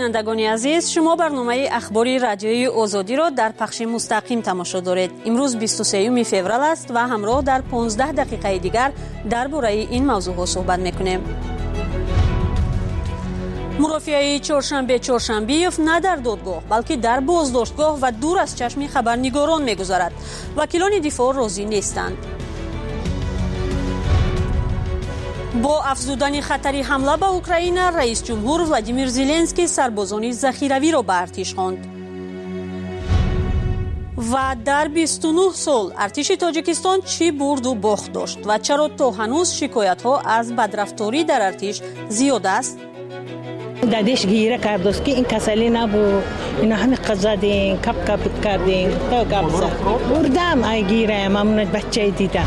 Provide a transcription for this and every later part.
بینندگان عزیز، شما برنامه اخباری رادیوی آزادی را در پخش مستقیم تماشا دارید. امروز 23 فوریه است و همراه در 15 دقیقه دیگر درباره این موضوع ها صحبت میکنیم. مرافعه چهارشنبه نه در دادگاه بلکه در بازداشتگاه و دور از چشم خبرنگاران میگذرد. وکیلان دفاع راضی نیستند. با افزودن خطر حمله به اوکراین، رئیس جمهور ولادیمیر زلنسکی سربازان ذخیروی را به ارتش خواند. و در 29 سال ارتش تاجیکستان چی برد و باخت داشت و چرا تا هنوز شکایت ها از بدرفتاری در ارتش زیاد است؟ دادش گیره کردست که این کسلی نبود، اینا همه قضادین کپ کردین تا قبضه بردم ای گیره ممنون بچه دیدم.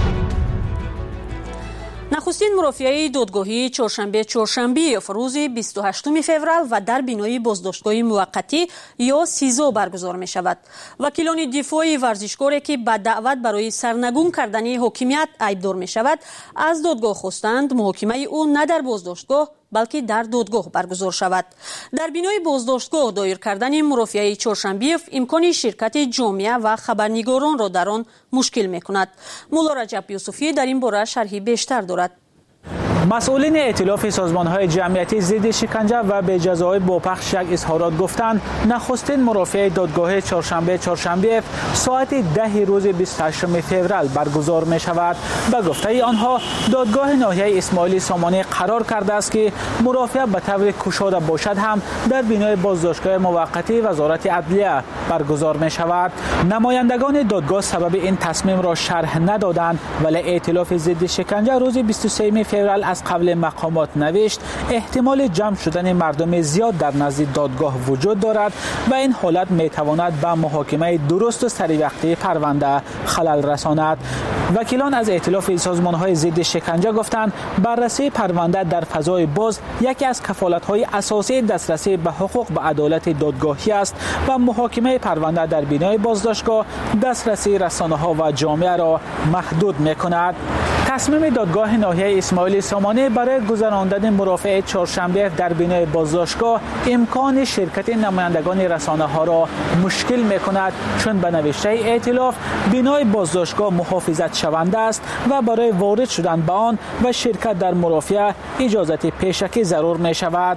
نخستین مرافعه دادگاهی چهارشنبه روز 28 فوریه و در بینای بازداشتگاه موقتی یا سیزو برگزار می شود. وکیلان دفاع ورزشکاری که به دعوت برای سرنگون کردن حاکمیت ایبدار می شود از دادگاه خواستند محاکمه او نه در بازداشتگاه بلکه در دادگاه برگزار شود. در بینای بازداشتگاه دایر کردن مرافعه چهارشنبه امکان شرکت جامعه و خبرنگاران را در آن مشکل می‌کند. مولا رجب یوسفی در این باره شرحی بیشتر دارد. مسئولین ائتلاف سازمان‌های جمعیتی ضد شکنجه و به جزای باپخش یک اظهارات گفتند نخستین مرافعه دادگاه چهارشنبه ساعت 10 روز 28 فوریه برگزار می شود. به گفته آنها دادگاه ناحیه اسماعیل سامانی قرار کرده است که مرافعه به طور گشاده باشد هم در بینای بازداشتگاه موقتی وزارت عدلیه برگزار می شود. نمایندگان دادگاه سبب این تصمیم را شرح ندادند، ولی ائتلاف ضد شکنجه روز 23 فوریه از قبل مقامات نوشت احتمال جمع شدن مردم زیاد در نزد دادگاه وجود دارد و این حالت می تواند به محاکمه درست و سریع پرونده خلل رساند. وکیلان از ائتلاف سازمان‌های ضد شکنجه گفتند بررسی پرونده در فضای باز یکی از کفالت‌های اساسی دسترسی به حقوق به عدالت دادگاهی است و محاکمه پرونده در بینای بازداشتگاه دسترسی رسانه‌ها و جامعه را محدود می‌کند. تصمیم دادگاه ناحیه اسماعیل سامانی برای گذراندن مرافعه چهارشنبه در بینای بازداشتگاه امکان شرکت نمایندگان رسانه‌ها را مشکل می‌کند، چون به نوشته ائتلاف بینای بازداشتگاه محافظت شونده است و برای وارد شدن به آن و شرکت در مرافعه اجازت پیشکی ضرور می‌شود.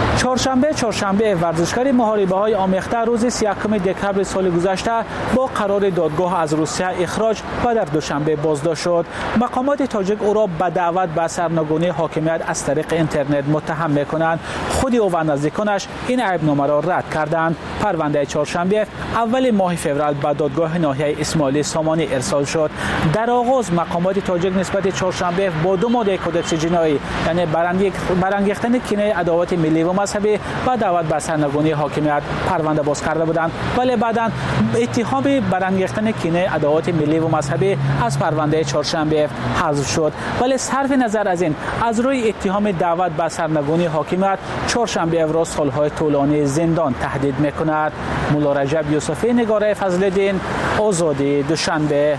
چهارشنبه ورزشکار محاربه‌های آمیخته روز 31 دکمبر سال گذشته با قرار دادگاه از روسیه اخراج و در دوشنبه بازداشت شد. مقامات تاجیک او را به دعوت به سرنگونی حاکمیت از طریق اینترنت متهم می‌کنند. خود او و نزدیکانش این عیب‌نامه را رد کردند. پرونده چهارشنبه اول ماه فوریه به دادگاه ناحیه اسماعیل سامانی ارسال شد. در آغاز مقامات تاجیک نسبت چهارشنبه با دو ماده کدکس جنایی یعنی برانگیختن کینه عداوت ملی و مذهبی و دعوت به سرنگونی حاکمیت پرونده باز کرده بودند، ولی بعداً اتهام برانگیختن کینه عداوت ملی و مذهبی از پرونده چهارشنبه حذف شد. ولی صرف نظر از این از روی اتهام دعوت به سرنگونی حاکمیت چهارشنبه را سالهای طولانی زندان تهدید می‌کند. مولا رجب یوسفی، نگاره فضل‌الدین، آزادی، دوشنبه.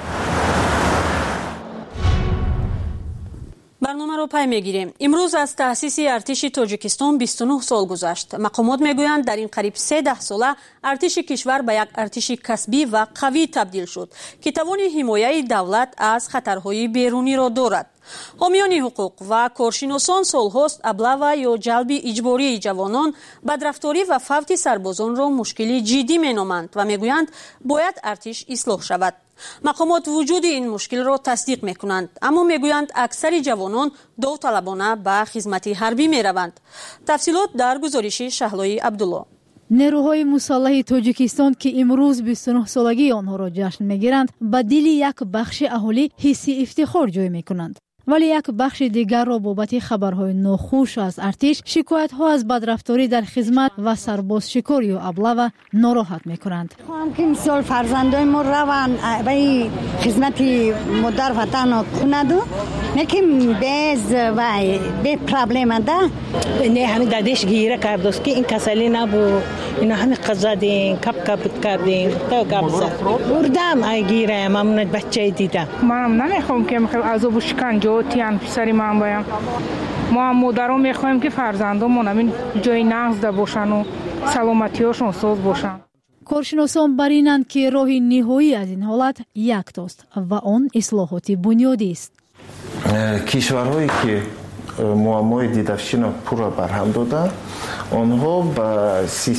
برنامه رو پی میگیریم. امروز از تأسیس ارتش تاجیکستان 29 سال گذشت. مقامات میگویند در این قریب 13 ساله ارتش کشور به یک ارتش کسبی و قوی تبدیل شد که توان حمایت دولت از خطرهای بیرونی را دارد. حامیان حقوق و کارشناسان سالهاست ابله یا جلب اجباری جوانان، بدرفتاری و فوت سربازان را مشکلی جدی مینامند و میگویند باید ارتش اصلاح شود. مقامات وجود این مشکل را تصدیق میکنند، اما میگویند اکثر جوانان داوطلبانه به خدمت حربی میروند. تفصیلات در گزارش شهلای عبدالله. نیروهای مسلح تاجیکستان که امروز 29 سالگی آنها را جشن میگیرند به دل یک بخش اهالی حس افتخار جای میکنند، ولی یک بخش دیگر را بابت خبرهای ناخوش از ارتش، شکایت ها از بدرفتاری در خدمت و سرباز شکاری و ابله و ناراحت میکنند. خواهم که مثال فرزندای ما روان به خدمت مادر وطن کندو نکیم بیز و به پرابلم ده نه همین دادش گیره کردست که این کسلی نبود، اینا همه قضادین کپ کردین تا قبضه بردم ای گیره ممنون بچه دیدم. منم نمیخوام که عذاب و شکنجه و تیان پسری من بایم. ما هم مادرها میخوایم که فرزندامون همین جای نقض ده باشن و سلامتیاشون ساز باشن. کارشناسان بر اینند که راه نهایی از این حالت یکتاست و آن اصلاحات بنیادی است. کشورهایی که معمای دیدافشین را پورا برهم دادند، آنها با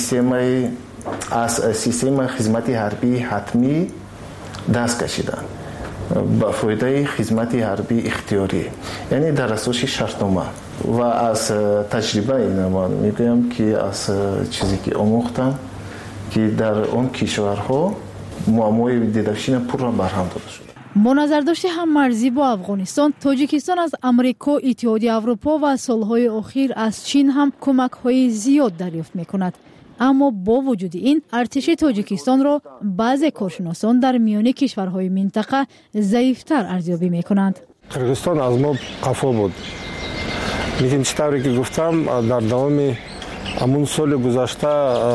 سیستم خدمت حربی حتمی دست کشیدند با فایده خدمت حربی اختیاری، یعنی در اساس شرطنامه. و از تجربه این من میگویم که از چیزی که آموختم که در اون کشورها معمای دیدافشین پورا برهم داده شده. با نظرداشت هممرزی با افغانستان، تاجیکستان از امریکا، اتحادیه اروپا و سالهای اخیر از چین هم کمک‌های زیاد دریافت می‌کند. اما با وجود این، ارتش تاجیکستان را بعضی کارشناسان در میان کشورهای منطقه ضعیف‌تر ارزیابی می‌کنند. قرقیزستان از ما قفا بود. لیکن چطوری که گفتم در دوام همون سال گذشته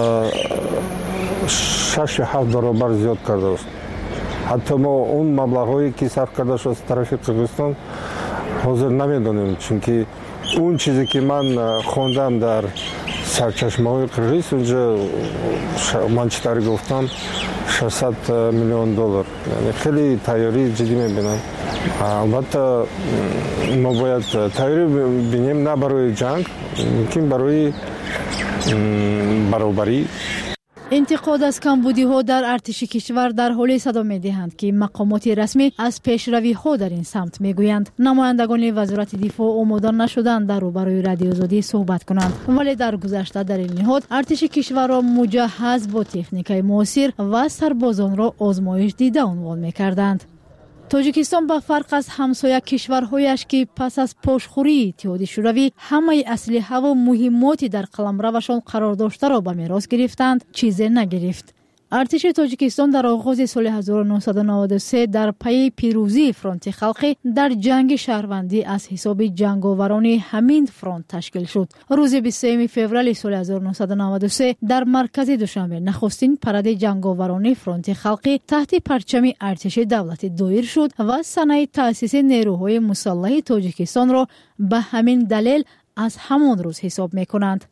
6-7 برابر زیاد کرده است. حتی ما اون مبلغ‌هایی که صرف کرده شد از طرف قرقیزستان حاضر نمی‌دانیم، چون که اون چیزی که من خوندم در سرچشمه‌های قرقیز، اونجا من چطوری گفتم 600 میلیون دلار، یعنی خیلی تیاری جدی می‌بینم. البته ما باید تیاری ببینیم نه برای جنگ، لیکن برای برابری. انتقاد از کمبودی‌ها در ارتش کشور در حال صدا می‌دهند که مقامات رسمی از پیشروی‌ها در این سمت می‌گویند. نمایندگان وزارت دفاع آماده نشدند در روبروی رادیو آزادی صحبت کنند، ولی در گذشته در این نهاد ارتش کشور را مجهز با تکنیک‌های معاصر و سربازان را آزمایش دیده عنوان می‌کردند. تاجیکستان به فرق از همسایه کشورهایش که پس از پاشخوری اتحادیه شوروی همه اسلحه و مهماتی در قلمروشان قرار داشته را به میراث گرفتند، چیزی نگرفت. ارتش تاجیکستان در آغاز سال 1993 در پی پیروزی فرانت خلقی در جنگ شهروندی از حساب جنگاوران همین فرانت تشکیل شد. روز 23 فوریه سال 1993 در مرکز دوشنبه نخستین پرده جنگاوران فرانت خلقی تحت پرچم ارتش دولت دایر شد و سنه تأسیس نیروهای مسلح تاجیکستان را به همین دلیل از همان روز حساب می‌کنند.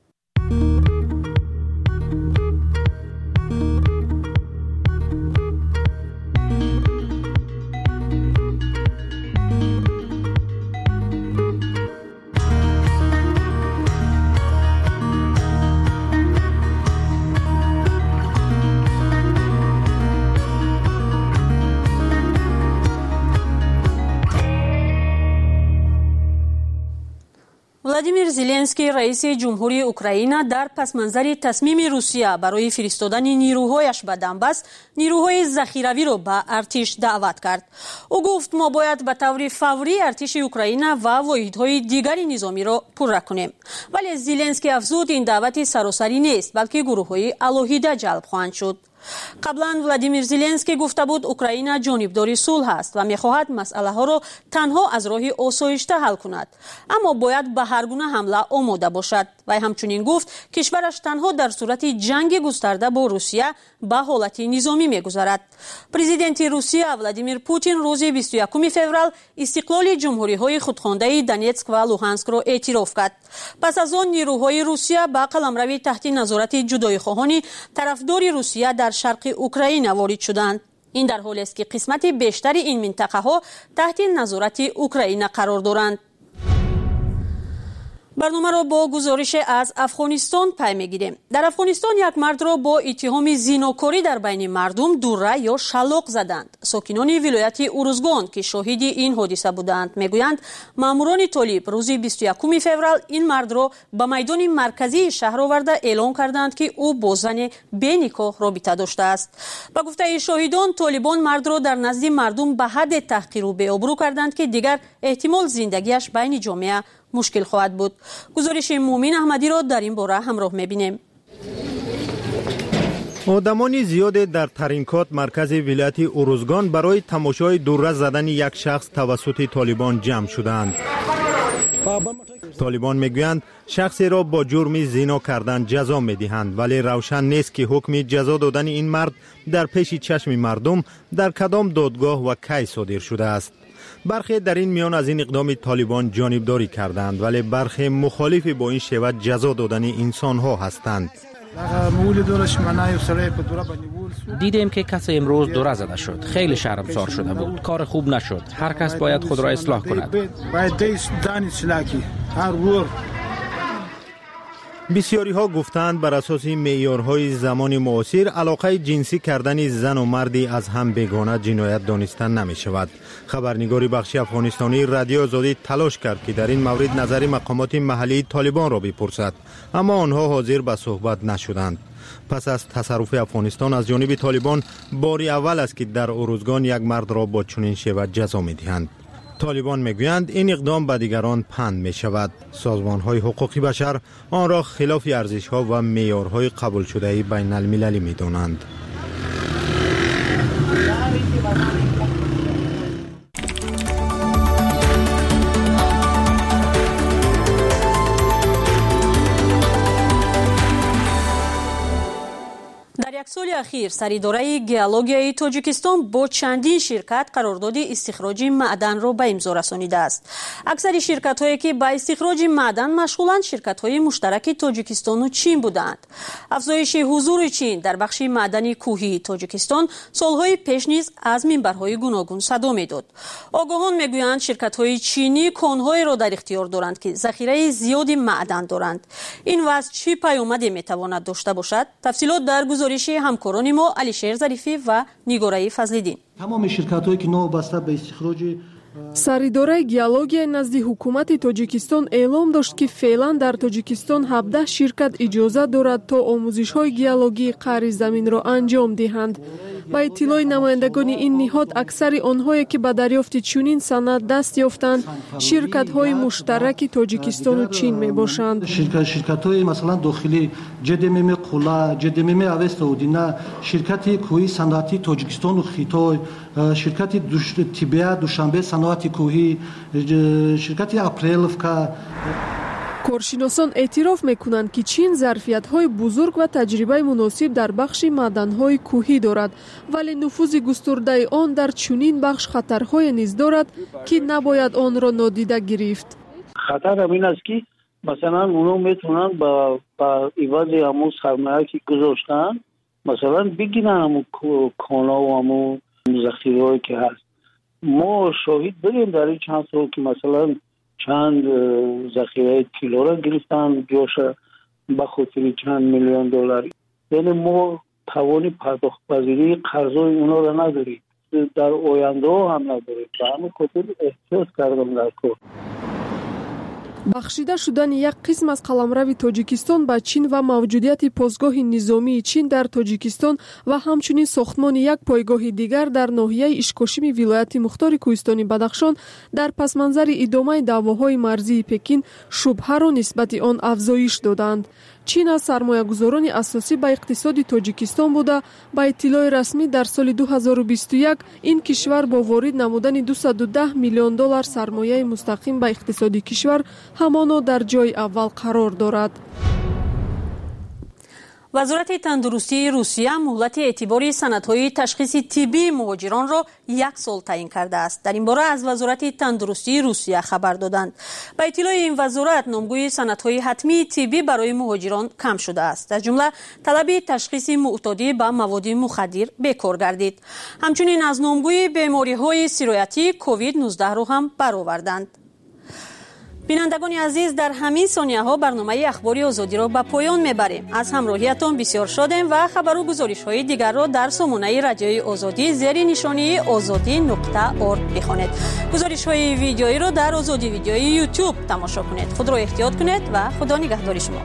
ولادیمیر زلنسکی رئیس جمهوری اوکراین در پسمنظر تصمیم روسیه برای فرستادن نیروهایش به دنباس نیروهای ذخیروی را به ارتش دعوت کرد. او گفت ما باید به طور فوری ارتش اوکراین و واحدهای دیگری نظامی را پررو کنیم. ولی زلنسکی افزود این دعوت سراسری نیست، بلکه گروه‌های علاهیده جلب خواهند شد. قبلا ولادیمیر زلنسکی گفته بود اوکراین جانبدار صلح است و می‌خواهد مسئله ها را تنها از راه آسایشته حل کند، اما باید به هر گونه حمله آماده باشد. و همچنین گفت کشورش تنها در صورت جنگ گسترده با روسیه به حالت نظامی می‌گذرد. پرزیدنت روسیه ولادیمیر پوتین روز 21 فوریه استقلال جمهوری‌های خودخوانده دونتسک و لوهانسک را اعتراف کرد. پس از آن نیروهای روسیه به قلمروی تحت نظارت جدایی‌خواهان طرفدار روسیه در شرق اوکراین وارد شدند. این در حالی است که قسمت بیشتر این منطقه ها تحت نظارت اوکراین قرار دارند. برنامه را با گزارش از افغانستان پی می‌گیریم. در افغانستان یک مرد را با اتهام زیناکاری در بین مردم دوره یا شلاق زدند. ساکنان ولایت اروزگان که شاهد این حادثه بودند میگویند ماموران طالب روز 21 فوریه این مرد را به میدان مرکزی شهر آورده اعلام کردند که او با زن بی‌نکاح رابطه داشته است. به گفته شاهدان طالبان مرد را در نزد مردم به حد تحقیر و بی‌آبرو کردند که دیگر احتمال زندگیش بین جامعه مشکل خواهد بود. گزارش مومن احمدی را در این باره همراه می‌بینیم. آدمان زیاد در ترینکات مرکز ولایت اروزگان برای تماشای دوررس زدن یک شخص توسط طالبان جمع شدند. طالبان میگویند شخصی را با جرم زنا کردن جزا میدهند، ولی روشن نیست که حکم جزا دادن این مرد در پیش چشم مردم در کدام دادگاه و کی صادر شده است. برخی در این میان از این اقدام طالبان جانبداری کردند، ولی برخی مخالف با این شیوه جزا دادن انسان‌ها هستند. دیدیم که کسی امروز دوره زده شد. خیلی شرمسار شده بود. کار خوب نشد. هر کس باید خود را اصلاح کند. بسیاری ها گفتند بر اساس معیارهای زمان معاصر علاقه جنسی کردن زن و مردی از هم بیگانه جنایت دانسته نمی شود. خبرنگاری بخش افغانستانی رادیو آزادی تلاش کرد که در این مورد نظر مقامات محلی طالبان را بپرسد، اما آنها حاضر به صحبت نشدند. پس از تصرف افغانستان از جانب طالبان باری اول است که در اروزگان یک مرد را با چنین شیوه جزا می دهند. طالبان میگویند این اقدام به دیگران پند می شود. سازمان‌های حقوق بشر آن را خلاف ارزش‌ها و معیارهای قبول شده بین المللی می دانند. در یک سال اخیر سریداره گئولوژیای تاجیکستان با چندین شرکت قرارداد استخراج معدن را به امضا رسانیده است. اکثر شرکت‌هایی که به استخراج معدن مشغولند شرکت‌های مشترک تاجیکستان و چین بودند. افزایش حضور چین در بخش معدنی کوهی تاجیکستان سالهای پیش نیز از منبرهای گوناگون صدا می‌داد. آگاهان می‌گویند شرکت‌های چینی کان‌هایی را در اختیار دارند که ذخیره زیادی معدن دارند. این وضع چه پیامدی می‌تواند داشته باشد؟ تفصیلات در گزارش همکاران ما علیشیر ظریفی و نیگورای فضل‌الدین. تمام شرکت‌هایی که نوابسته به استخراج سریداره گئولوژیا نزد حکومت تاجیکستان اعلام داشت که فعلا در تاجیکستان 17 شرکت اجازه دارد تا آموزش‌های گئولوژی قعر زمین را انجام دهند. با اطلاع نمایندگان این نهاد اکثر آنهایی که به دریافت چنین سند دست یافتند شرکت‌های مشترک تاجیکستان و چین میباشند. شرکت‌های مثلا داخلی جدمم قلا، جدمم اوستودینا، شرکت کوهی صنعتی تاجیکستان و خیتای، شرکت تیبیا دوشنبه صنعتی کوهی، شرکت اپریلفکا. کارشناسان اعتراف میکنند که چین ظرفیت‌های بزرگ و تجربه مناسب در بخش معدن‌های کوهی دارد، ولی نفوذ گسترده آن در چنین بخش خطرهای نیز دارد که نباید آن را نادیده گرفت. خطر همین است که مثلا اونا میتونن با عوض همون سرمایه که گذاشتن مثلا بگیرن همون کالا و همون ذخیره‌ای که هست. ما شاهد بودیم در این چند سال که مثلا چند ذخیره کیلو را گرفتن جاش به خاطر چند میلیون دلار. یعنی ما توان پرداخت پذیری قرضای اونا را نداریم، در آینده هم نداریم. به همین خاطر احتیاط کردم در کار. بخشیده شدن یک قسم از قلمرو تاجیکستان به چین و موجودیت پاسگاه نظامی چین در تاجیکستان و همچنین ساختمان یک پایگاه دیگر در ناحیه اشکاشم ولایت مختار کوهستانی بدخشان در پس منظر ادامه دعواهای مرزی پکین شبهه را نسبت آن افزایش دادند. چین از سرمایه‌گذاران اساسی به اقتصاد تاجیکستان بوده. با اطلاع رسمی در سال 2021 این کشور با وارد نمودن 210 میلیون دلار سرمایه مستقیم به اقتصاد کشور همانا در جای اول قرار دارد. وزارت تندرستی روسیه مهلت اعتباری سندهای تشخیص طبی مهاجران را 1 سال تعیین کرده است. در این باره از وزارت تندرستی روسیه خبر دادند. با اطلاع این وزارت نامگوی سندهای حتمی طبی برای مهاجران کم شده است. از جمله طلب تشخیص معتادی به مواد مخدر بکار گردید. همچنین از نامگوی بیماری‌های سرایتی کووید 19 را هم برآوردند. بینندگان عزیز، در همین ثانیه ها برنامه اخباری آزادی را به پایان میبریم. از همراهیتان بسیار شادیم و خبر و گزارش های دیگر را در سامانه رادیوی آزادی زیر نشانی azadi.org بخوانید. گزارش های ویدیویی را در آزادی ویدیوی یوتیوب تماشا کنید. خود را احتیاط کنید و خدا نگهدار شما.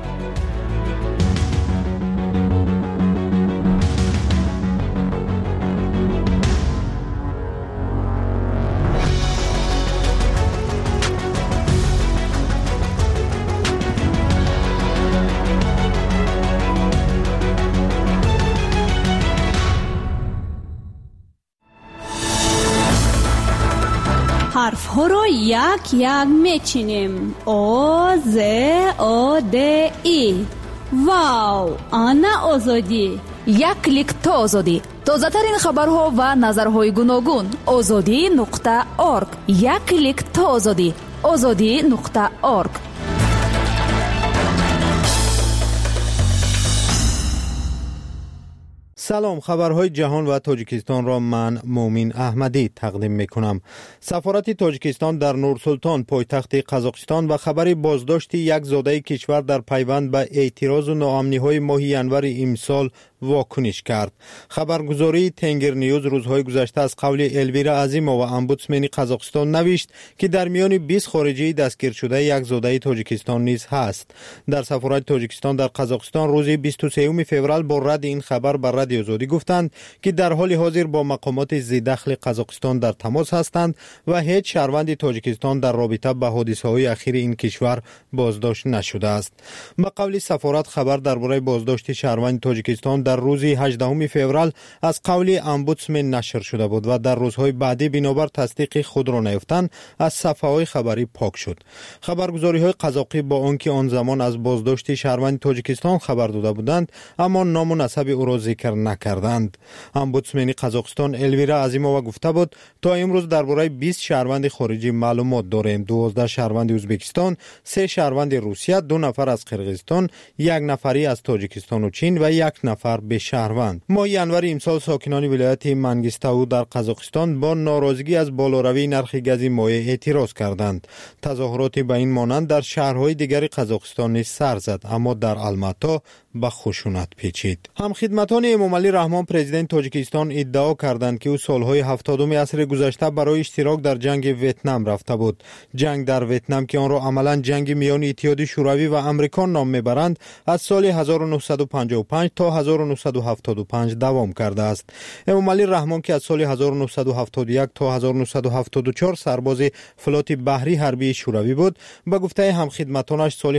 حرف ها رو یک یک میچینیم. آ ز آ د ای. واو، آنا آزادی. یک کلیک تا آزادی. тозатарин хабарҳо ва назарҳои гуногун. озодӣ.орг. як клик то озодӣ. озодӣ.орг. سلام، خبرهای جهان و تاجیکستان را من مومین احمدی تقدیم میکنم. سفارت تاجیکستان در نورسلطان پایتخت قزاقستان و خبر بازداشت یک زاده کشور در پیوند به اعتراض و ناامنی های ماه ینور امسال واکنش کرد. خبرگزاری تنگر نیوز روزهای گذشته از قول الویرا عظیمووا و امبودسمن قزاقستان نوشت که در میان 20 خارجی دستگیر شده یک زاده تاجیکستان نیز هست. در سفارت تاجیکستان در قزاقستان روز 23 فوریه با رد این خبر بر رادیو آزادی گفتند که در حال حاضر با مقامات ذی‌دخل قزاقستان در تماس هستند و هیچ شهروند تاجیکستان در رابطه با حادثه‌های اخیر این کشور بازداشت نشده است. به قول سفارت خبر درباره بازداشت شهروند تاجیکستان در روز 18 فوریه از قول امبودسمن نشر شده بود و در روزهای بعدی بنابر تصدیق خود را نیافتند از صفحه‌های خبری پاک شد. خبرگزاری‌های قزاقی با آنکه آن زمان از بازداشت شهروند تاجیکستان خبر داده بودند اما نام و نسب او را ذکر نکردند. امبودسمن قزاقستان الویرا عظیمووا گفته بود تا امروز درباره 20 شهروند خارجی معلومات داریم. 12 شهروند ازبکستان، 3 شهروند روسیه، 2 نفر از قرقیزستان، 1 نفری از تاجیکستان و چین و 1 نفر به شهروند. ماه ینور امسال ساکنان ولایت منگیستاو در قزاقستان با ناراضگی از بالاروی نرخ گاز مایع اعتراض کردند. تظاهرات به این مانند در شهرهای دیگر قزاقستان نیز سر زد اما در الماتا به خشونت پیچید. همخدمتان امامعلی رحمان پرزیدنت تاجیکستان ادعا کردند که او سالهای 70 عصر گذشته برای اشتراک در جنگ ویتنام رفته بود. جنگ در ویتنام که آن را عملاً جنگ میان اتحاد شوروی و امریکا نام میبرند از سال 1955 تا 1975 دوام کرده است. امامعلی رحمان که از سال 1971 تا 1974 سرباز فلات بحری حربی شوروی بود، به گفته همخدمتانش سال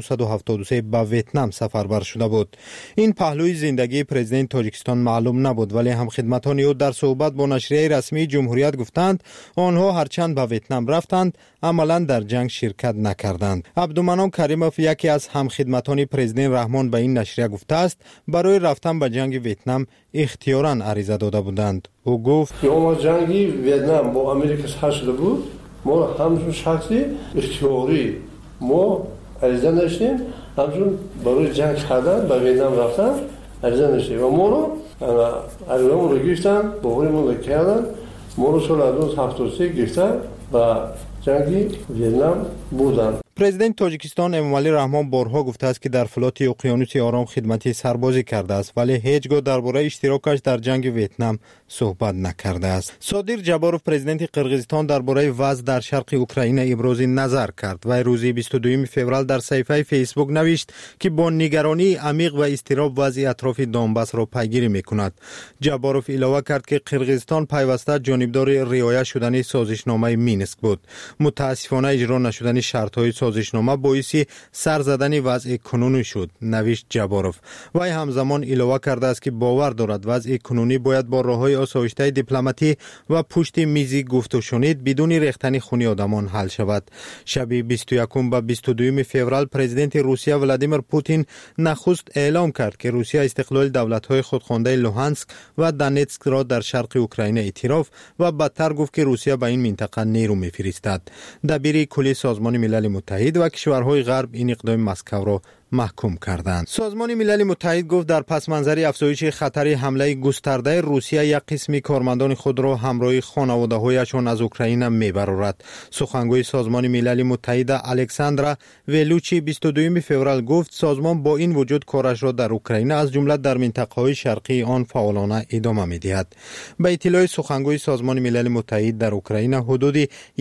1973 به ویتنام سفربر شد بود. این پهلوی زندگی پرزیدنت تاجیکستان معلوم نبود ولی همخدمتان او در صحبت با نشریه رسمی جمهوریت گفتند آنها هرچند به ویتنام رفتند عملا در جنگ شرکت نکردند. عبدالمنان کریموف یکی از همخدمتان پرزیدنت رحمان به این نشریه گفته است برای رفتن به جنگ ویتنام اختیاراً عریضه داده بودند. او گفت ما جنگی ویتنام با امریکا سر شده بود، ما همچون شخصی اختیاری ما عریضه داشتیم، همچون برای جنگ کردن به ویتنام رفتن عریضه داشتیم و ما رو عریضه‌مون رو گرفتن، باوریمون رو کردن، ما رو سال 1973 گرفتن و جنگی ویتنام بودن. پرزیدنت تاجیکستان امامعلی رحمان بارها گفته است که در فلات اقیانوس آرام خدمتی سربازی کرده است ولی هیچگاه درباره اشتراکش در جنگ ویتنام صحبت نکرده است. صادر جباروف پرزیدنت قرقیزستان درباره وضع در شرق اوکراین ابراز نظر کرد و روز 22 فوریه در صفحه فیسبوک نوشت که با نگرانی عمیق و اضطراب وضع اطراف دونباس را پیگیری میکند. جباروف علاوه کرد که قرقیزستان پیوسته جانبدار رعایت شدن سازشنامه مینسک بود. متاسفانه اجرا نشدن شرط‌های سازشنامه باعث سر زدن وضع کنونی شد، نوشت جباروف. وی همزمان علاوه کرده است که باور دارد وضع کنونی باید با راه‌های آسایشته دیپلماتی و پشت میز گفت و شنید بدون ریختن خون آدمان حل شود. شب 21 و 22 فوریه پرزیدنت روسیه ولادیمیر پوتین نخست اعلام کرد که روسیه استقلال دولت‌های خودخوانده لوهانسک و دونتسک را در شرق اوکراین اعتراف و بدتر گفت که روسیه به این منطقه نیرو می‌فرستد. دبیر کلی سازمان ملل متحد و کشورهای غرب این اقدام مسکو را محکوم کردند. سازمان ملل متحد گفت در پس منظر افزایش خطر حمله گسترده روسیه یک قسم کارمندان خود را همراه خانواده‌هایشان از اوکراین میبرد. سخنگوی سازمان ملل متحد الکساندرا ولوچی 22 فوریه گفت سازمان با این وجود کارش را در اوکراین از جمله در منطقه‌های شرقی آن فعالانه ادامه می‌دهد. به اطلاع سخنگوی سازمان ملل متحد در اوکراین حدود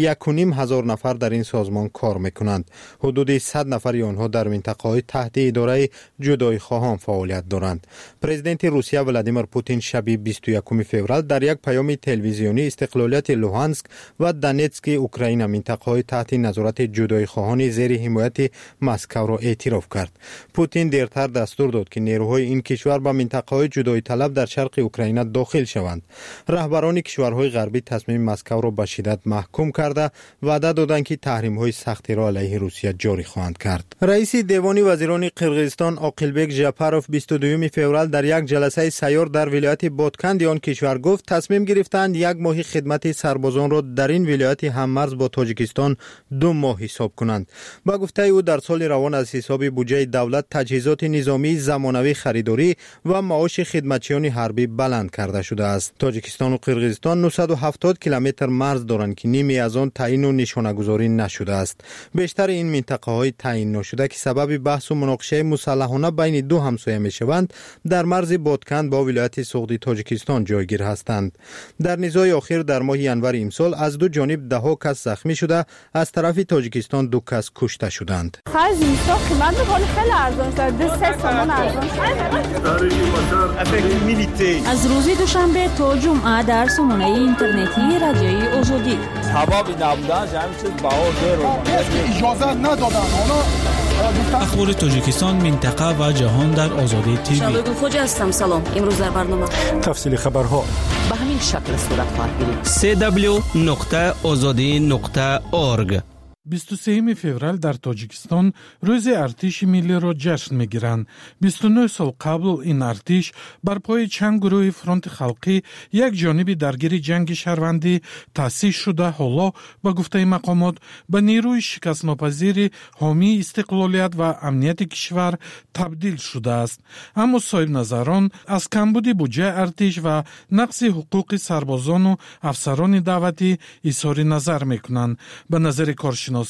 1,500 نفر در این سازمان کار می‌کنند. حدود 100 نفر آنها در منطقه‌های تحت اداره جدایی خواهان فعالیت دارند. پرزیدنت روسیه ولادیمیر پوتین شب 21 فوریه در یک پیام تلویزیونی استقلالیت لوهانسک و دونتسک اوکراین منطقه‌های تحت نظارت جدایی خواهان زیر حمایت مسکو را اعتراف کرد. پوتین دیرتر دستور داد که نیروهای این کشور به منطقه‌های جدایی طلب در شرق اوکراین داخل شوند. رهبران کشورهای غربی تصمیم مسکو را به شدت محکوم کرده وعده دادند که تحریم‌های سختی را علیه روسیه جاری خواهند کرد. رئیس دیوان وزیران وزیران قرغیزستان عاقلبک ژاپاروف 22 فوریه در یک جلسه سیار در ولایت بادکند آن کشور گفت تصمیم گرفتند یک ماه خدمت سربازان را در این ولایت هممرز با تاجیکستان 2 ماه حساب کنند. با گفته او در سال روان از حساب بودجه دولت تجهیزات نظامی زمانوی خریداری و معاش خدمتچیان حربی بلند کرده شده است. تاجیکستان و قرغیزستان 970 کیلومتر مرز دارند که نیمی از آن تعیین و نشانه‌گذاری نشده است. بیشتر این منطقه های تعیین نشده که سبب بحث و مناقشه مسلحانه بین دو همسایه میشوند در مرز بادکند با ولایت سغدی تاجیکستان جایگیر هستند. در نزاع آخر در ماه ینور امسال از دو جانب 10 کس زخمی شده، از طرف تاجیکستان 2 کس کشته شدند. از روز دوشنبه تا جمعه در سامانه اینترنتی رادیوی آزادی اجازه ندادن اخبار تاجیکستان، منطقه و جهان در آزادی تیوی. شالوگو خوجا هستم. سلام. امروز در برنامه تفصیل خبرها به همین شکل صورت خواهد گرفت. www.azadi.org 23 فеврал در تاجیکستان روز ارتش ملی را جشن میگیرند. 29 سال قبل این ارتش بر پای چند گروه فرانت خلقی یک جانبی درگیر جنگ شهروندی تأسیس شده، حالا با گفته مقامات به نیروی شکست ناپذیر حامی استقلالیت و امنیت کشور تبدیل شده است. اما صاحب نظران از کمبود بودجه ارتش و نقص حقوق سربازان و افسران دعوتی اظهار نظر میکنند. به نظر کارشناسان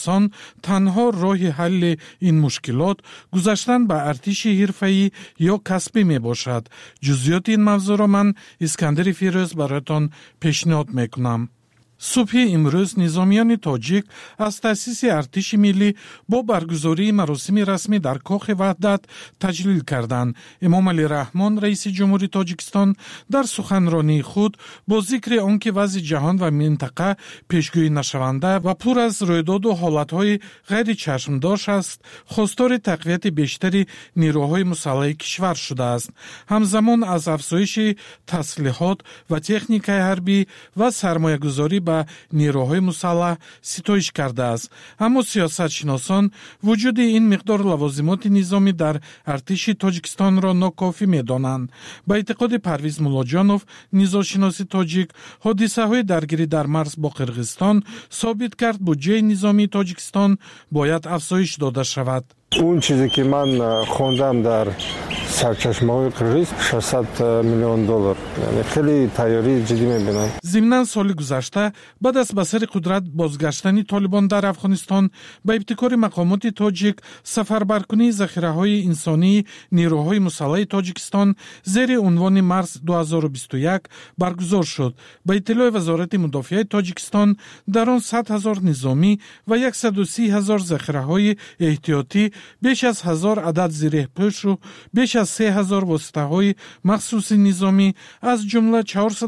تنها راه حل این مشکلات گذاشتن به ارتش حرفه‌ای یا کسبی می باشد. جزئیات این موضوع را من اسکندر فیروز برایتان پیشنهاد میکنم. صبح امروز نظامیان تاجیک از تأسیس ارتش ملی با برگزاری مراسم رسمی در کاخ وحدت تجلیل کردند. امام علی رحمان رئیس جمهوری تاجیکستان در سخنرانی خود با ذکر آنکه وضع جهان و منطقه پیشگویی نشونده و پر از رویداد و حالتهای غیر چشمداش است، خواستار تقویت بیشتری نیروهای مسلح کشور شده است. همزمان از افزایش تسلیحات و تکنیک حربی و سرمایه‌گذاری به نیروهای مسلح ستایش کرده است. اما سیاستشناسان وجود این مقدار لوازمات نظامی در ارتش تاجیکستان را ناکافی می‌دانند. با اعتقاد پرویز مولاجانوف، نژادشناس تاجیک، حادثه‌های درگیری در مرز با قرغیزستان ثابت کرد بودجه نظامی تاجیکستان باید افزایش داده شود. اون چیزی که من خوندم در سرچشمه‌های قرغیز 600 میلیون دلار، یعنی خیلی تیاری جدی می‌بینم. ضمناً سال گذشته بعد از به سر قدرت بازگشتن طالبان در افغانستان با ابتکار مقامات تاجیک سفربرکنی ذخیره‌های انسانی نیروهای مسلح تاجیکستان زیر عنوان مرز 2021 برگزار شد. با اطلاع وزارت مدافعه تاجیکستان در آن 100,000 نظامی و 130,000 ذخیره‌های احتیاطی، بیش از 1000 عدد زیره‌پوش و بیش از 3000 واسطه‌های مخصوص نظامی از جمله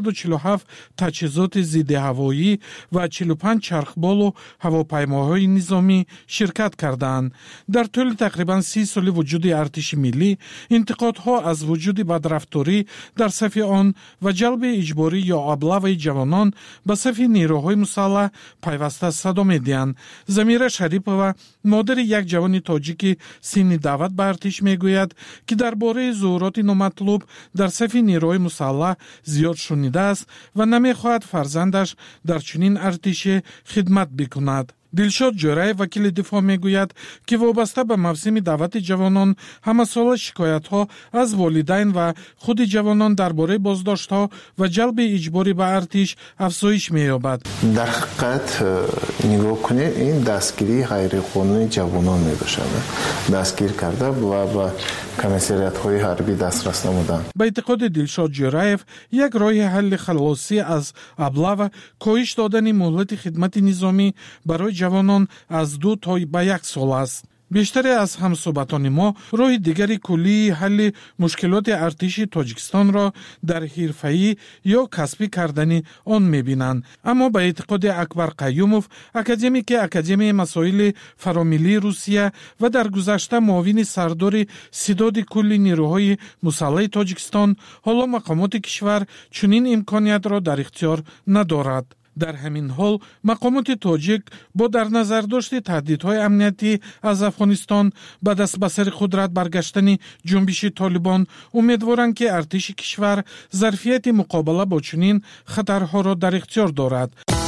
447 تجهیزات ضد هوایی و 45 چرخبال و هواپیماهای نظامی شرکت کردند. در طول تقریباً 30 سال وجود ارتش ملی، انتقادها از وجود بدرفتاری در صف آن و جلب اجباری یا ابلاغ جوانان به صف نیروهای مسلح پیوسته صدا می‌دهند. زمیره شریپова، مادر یک جوان تاجیک سن دعوت به ارتش میگوید که درباره ظهورات نامطلوب در صف نیروهای مسلح زیاد شنیده است و نمیخواهد فرزندش در چنین ارتشی خدمت بکند. دلشاد جورای وکیل دفاع میگوید که وابسته به موسم دعوت جوانان همه سال شکایت ها از والدین و خود جوانان درباره بازداشت ها و جلب اجباری به ارتش افزایش مییابد. در حقیقت نگاه کنید این دستگیری غیر قانونی جوانان میباشد. دستگیر کرده و با کمیسریت های حربی دسترس نمودند. به اعتقاد دلشاد جورایف یک راه حل خلاصی از ابلاغ کاهش دادن مهلت خدمت نظامی برای جوانان از 2 تا به 1 سال است. بیشتر از همصحبتان ما راه دیگری کلی حل مشکلات ارتش تاجیکستان را در حرفه‌ای یا کسبی کردن آن می‌بینند. اما به اعتقاد اکبر قیوموف، اکادمیک اکادمی مسائل فراملی روسیه و در گذشته معاون سردار ستاد کلی نیروهای مسلح تاجیکستان، حالا مقامات کشور چنین امکانیت را در اختیار ندارد. در همین حال مقامات تاجیک با در نظر داشت تهدیدهای امنیتی از افغانستان به دست به سر قدرت برگشتن جنبش طالبان امیدوارند که ارتش کشور ظرفیت مقابله با چنین خطرها را در اختیار دارد.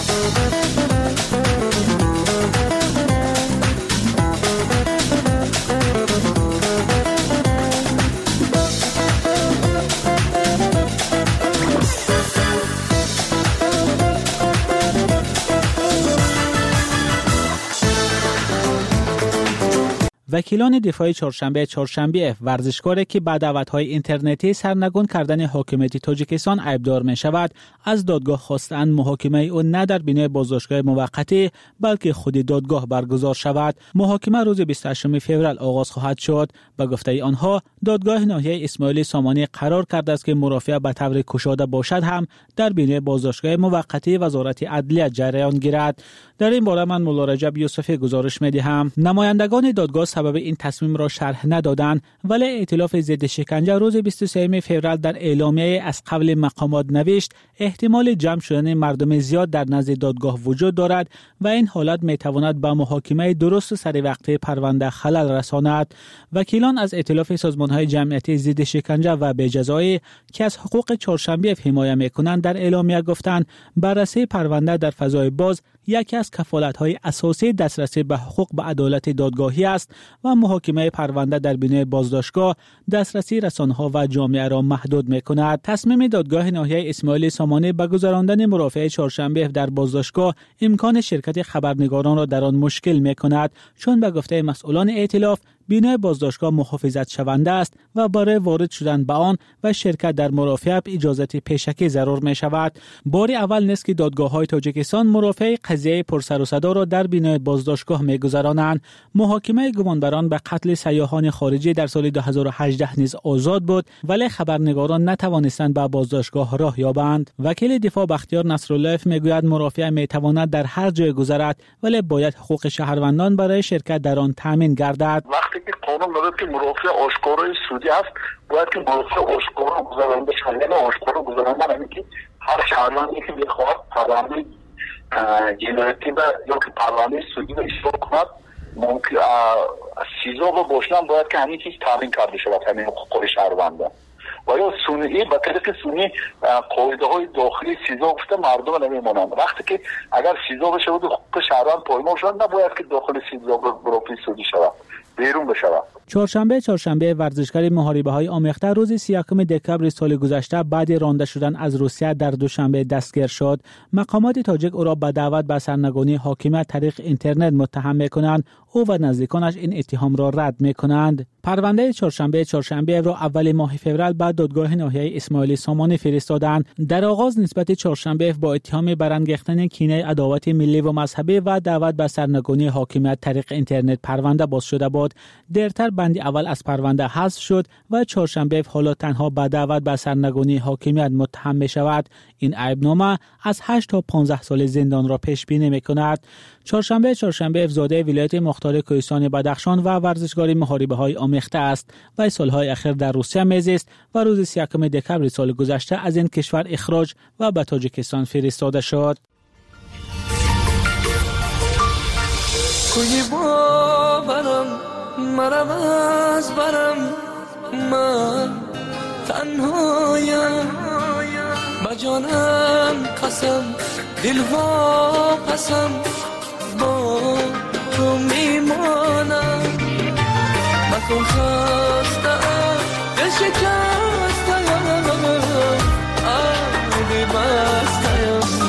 وکیلان دفاع چهارشنبه ورزشکاری که با دعوت‌های اینترنتی سرنگون کردن حاکمیت تاجیکستان عیبدار می‌شود از دادگاه خواستند محاکمه او نه در بینه بازداشتگاه موقتی بلکه خود دادگاه برگزار شود. محاکمه روز 28 فوریه آغاز خواهد شد. به گفته آنها دادگاه ناحیه اسماعیل سامانی قرار کرده است که مرافعه به طور گشاده باشد هم در بینه بازداشتگاه موقتی وزارت عدلیه جریان گیرد. در این باره من مولا رجب یوسفی گزارش می‌دهم. نمایندگان دادگاه سبب این تصمیم را شرح ندادند، ولی ائتلاف ضد شکنجه روز 23 فوریه در اعلامیه از قبل مقامات نوشت احتمال جمع شدن مردم زیاد در نزد دادگاه وجود دارد و این حالت میتواند به محاکمه درست و سر وقته پرونده خلل رساند. وکیلان از ائتلاف سازمان‌های جمعیتی ضد شکنجه و بی‌جزایی که از حقوق چهارشنبه حمایت می‌کنند در اعلامیه گفتند بررسی پرونده در فضای باز یکی از کفالت‌های اساسی دسترسی به حقوق به عدالت دادگاهی است و محاکمه پرونده در بینه بازداشتگاه دسترسی رسانه‌ها و جامعه را محدود می‌کند. تصمیم دادگاه ناحیه اسماعیل سامانی به گذراندن مرافعه چهارشنبه در بازداشتگاه امکان شرکت خبرنگاران را در آن مشکل می‌کند، چون به گفته مسئولان ائتلاف بینای بازداشتگاه محافظت شونده است و برای وارد شدن به آن و شرکت در مرافعه اجازه پیشکی ضرور می شود. بار اول نیست که دادگاه‌های تاجیکستان مرافعه قضیه پرسر و صدا را در بینای بازداشتگاه می‌گذرانند. محاکمه گمانبران به قتل سیاحان خارجی در سال 2018 نیز آزاد بود، ولی خبرنگاران نتوانستند به بازداشتگاه راه یابند. وکیل دفاع بختیار نصرالله میگوید مرافعه میتواند در هر جای گذرد، ولی باید حقوق شهروندان برای شرکت در آن تامین گردد. که قانون میگه که مرافع آشکارای سودی است، باید که مرافع آشکارا گذرانده شود. یعنی آشکارا گذرانده یعنی که هر شهروندی که بخواد پرونده جنایتی یا که پرونده سودی را اشتراک کند ممکن سیزا و باشنم باید که همین چیز تامین کرده شود، همین حقوق شهروندان. و یا سنی به طریق سنی قاعده های داخلی سیزا گفته مردم نمیمانند. وقتی که اگر سیزا بشه و حقوق شهروند پایمال شود نباید که داخل سیزا مرافع سودی شود، بیرون بشود. چهارشنبه ورزشکار محاربه‌های آمیخته روز 31 دکمبر سال گذشته بعد رانده شدن از روسیه در دوشنبه دستگیر شد. مقامات تاجیک او را به دعوت به سرنگونی حاکمیت طریق اینترنت متهم می‌کنند. او و نزدیکانش این اتهام را رد می‌کنند. پرونده چهارشنبه را اول ماه فوریه بعد دادگاه ناحیه اسماعیل سامانی فرستادند. در آغاز نسبت چهارشنبه با اتهام برانگیختن کینه عداوت ملی و مذهبی و دعوت به سرنگونی حاکمیت طریق اینترنت پرونده باز شده بود. دیرتر بند اول از پرونده حذف شد و چهارشنبه حالا تنها به دعوت به سرنگونی حاکمیت متهم می شود. این عیبنامه از 8 تا 15 سال زندان را پیش بینی می کند. چهارشنبه زاده ولایت مختار کوهستان بدخشان و ورزشکار محاربه‌های آمیخته است و سالهای اخیر در روسیه میزیست و روز 31 دکمبر سال گذشته از این کشور اخراج و به تاجیکستان فرستاده شد. مرم از برم من تنهایم با جانم قسم دل واپسم با تو میمانم مکن خستم دل شکستم آبی بستم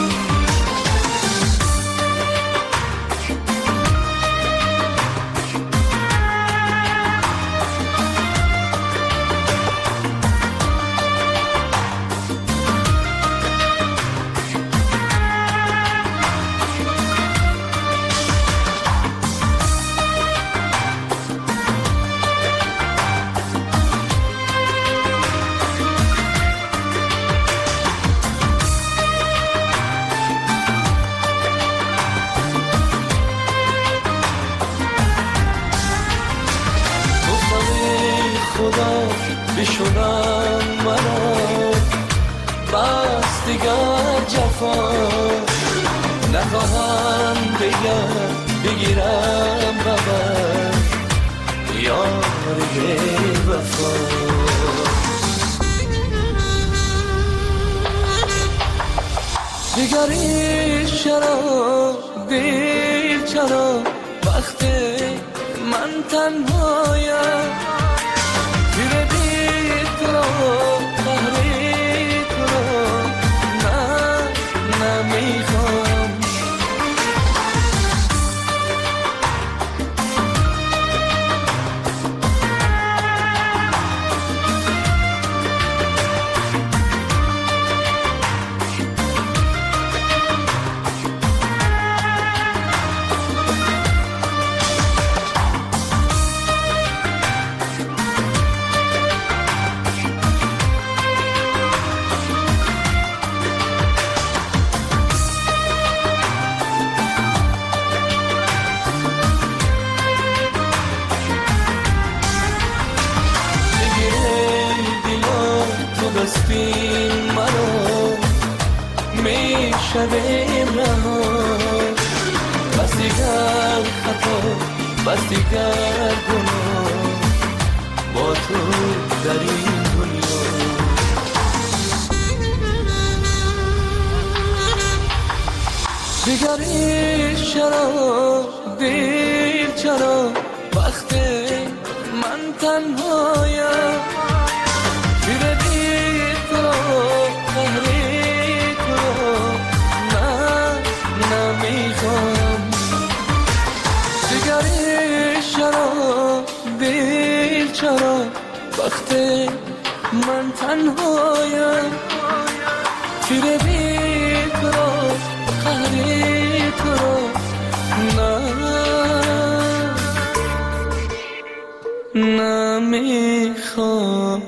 بشونم مرا بس دیگر جفا بگیرم ببر یار وفا دیگری چرا دیر چرا وقتی من تنهایم تیر دید تو رو قهری تو رو نه نمیخوام بستین مرا میشویم رها بس دیگر خطا بس دیگر گناه با تو در این دنیا دیگری چرا دیر چرا وقتی من تنهایم چرا وقتی من تنهایم تیر بی تو رو قهری تو رو نمیخوام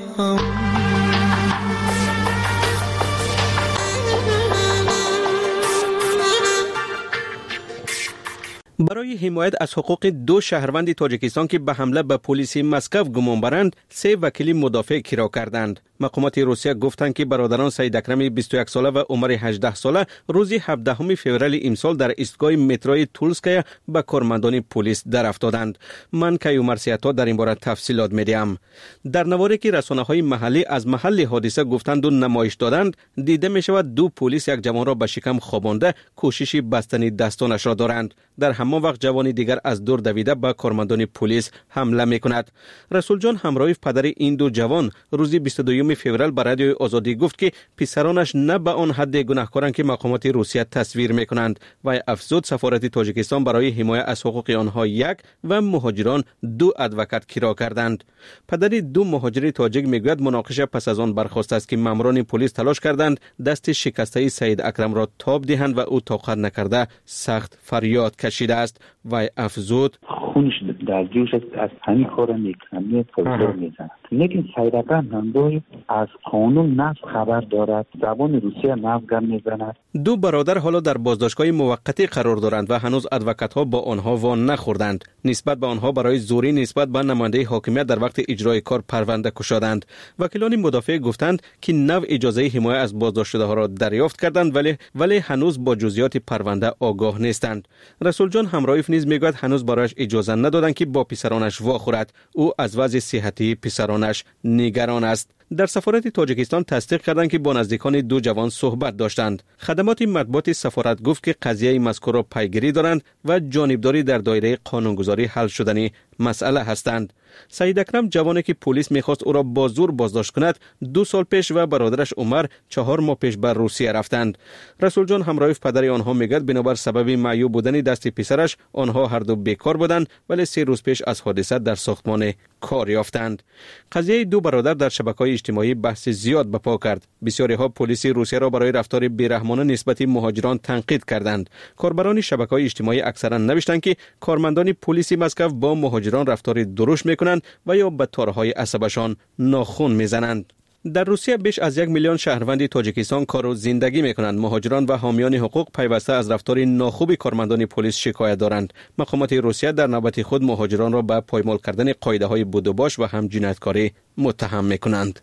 برای حمایت از حقوق دو شهروند تاجیکستان که به حمله به پلیس مسکو گمان برند 3 وکیل مدافع کرا کردند. مقامات روسیه گفتند که برادران سید اکرم 21 ساله و عمر 18 ساله روز 17 فوریه امسال در ایستگاه متروی تولسکای به کارمندان پلیس در افتادند. من کیومر سیاتا در این باره تفصیلات میدیم. در نواری که رسانه‌های محلی از محل حادثه گفتند و نمایش دادند دیده می شود 2 پلیس یک جوان را به شکم خوابانده کوشش بستن دستانش را دارند. در همان وقت جوانی دیگر از دور دویده به کارمندان پلیس حمله می کند. رسول جان همراه پدر این 2 جوان روز 22 فوریه به رادیوی آزادی گفت که پسرانش نه به آن حد گناهکارند که مقامات روسیه تصویر می کنند و افزود سفارت تاجیکستان برای حمایت از حقوق آنها 1 و مهاجران 2 ادوکات کرا کردند. پدر 2 مهاجر تاجیک میگوید مناقشه پس از آن برخاسته است که ماموران پلیس تلاش کردند دست شکسته سید اکرم را تاب دهند و او طاقت نکرده سخت فریاد کشیده است و افزود خونش در جوش از همین کار میکنه فلسفه میزند. لیکن سید اکرم هم از قانون نفس خبر دارد، زبان روسیه نفس میزند. 2 برادر حالا در بازداشتگاه موقتی قرار دارند و هنوز ادوکات ها با آنها وان نخوردند. نسبت به آنها برای زوری نسبت به نماینده حاکمیت در وقت اجرای کار پرونده گشادند. وکیلان مدافع گفتند که نو اجازه حمایت از بازداشت شده ها را دریافت کردند ولی هنوز با جزئیات پرونده آگاه نیستند. رسول جان همرایف نیز میگوید هنوز برایش اجازه ندادند که با پسرانش واخورد. او از وضع صحتی پسرانش نگران است. در سفارت تاجیکستان تصدیق کردند که با نزدیکان 2 جوان صحبت داشتند. خدمات مطبوعات سفارت گفت که قضیه مذکور را پیگیری دارند و جانبداری در دایره قانونگذاری حل شدنی مسئله هستند. سید اکرم جوانی که پلیس میخواست او را با زور بازداشت کند 2 سال پیش و برادرش عمر 4 ماه پیش به روسیه رفتند. رسول جان همراه پدر آنها میگوید بنابر سبب معیوب بودن دست پسرش آنها هر دو بیکار بودند ولی 3 روز پیش از حادثه در ساختمان کار یافتند. قضیه 2 برادر در شبکه‌های اجتماعی بحث زیاد برپا کرد. بسیاری ها پلیس روسیه را برای رفتار بیرحمانه نسبت مهاجران تنقید کردند. کاربران شبکه‌های اجتماعی اکثرا نوشتند که کارمندان پلیس مسکو با مهاجران رفتار درشت میکنند و یا به تارهای عصبشان ناخن میزنند. در روسیه بیش از 1 میلیون شهروند تاجیکستان کار و زندگی میکنند. مهاجران و حامیان حقوق پیوسته از رفتار ناخوب کارمندان پلیس شکایت دارند. مقامات روسیه در نوبت خود مهاجران را به پایمال کردن قاعده‌های بود و باش و هم جنایتکاری متهم میکنند.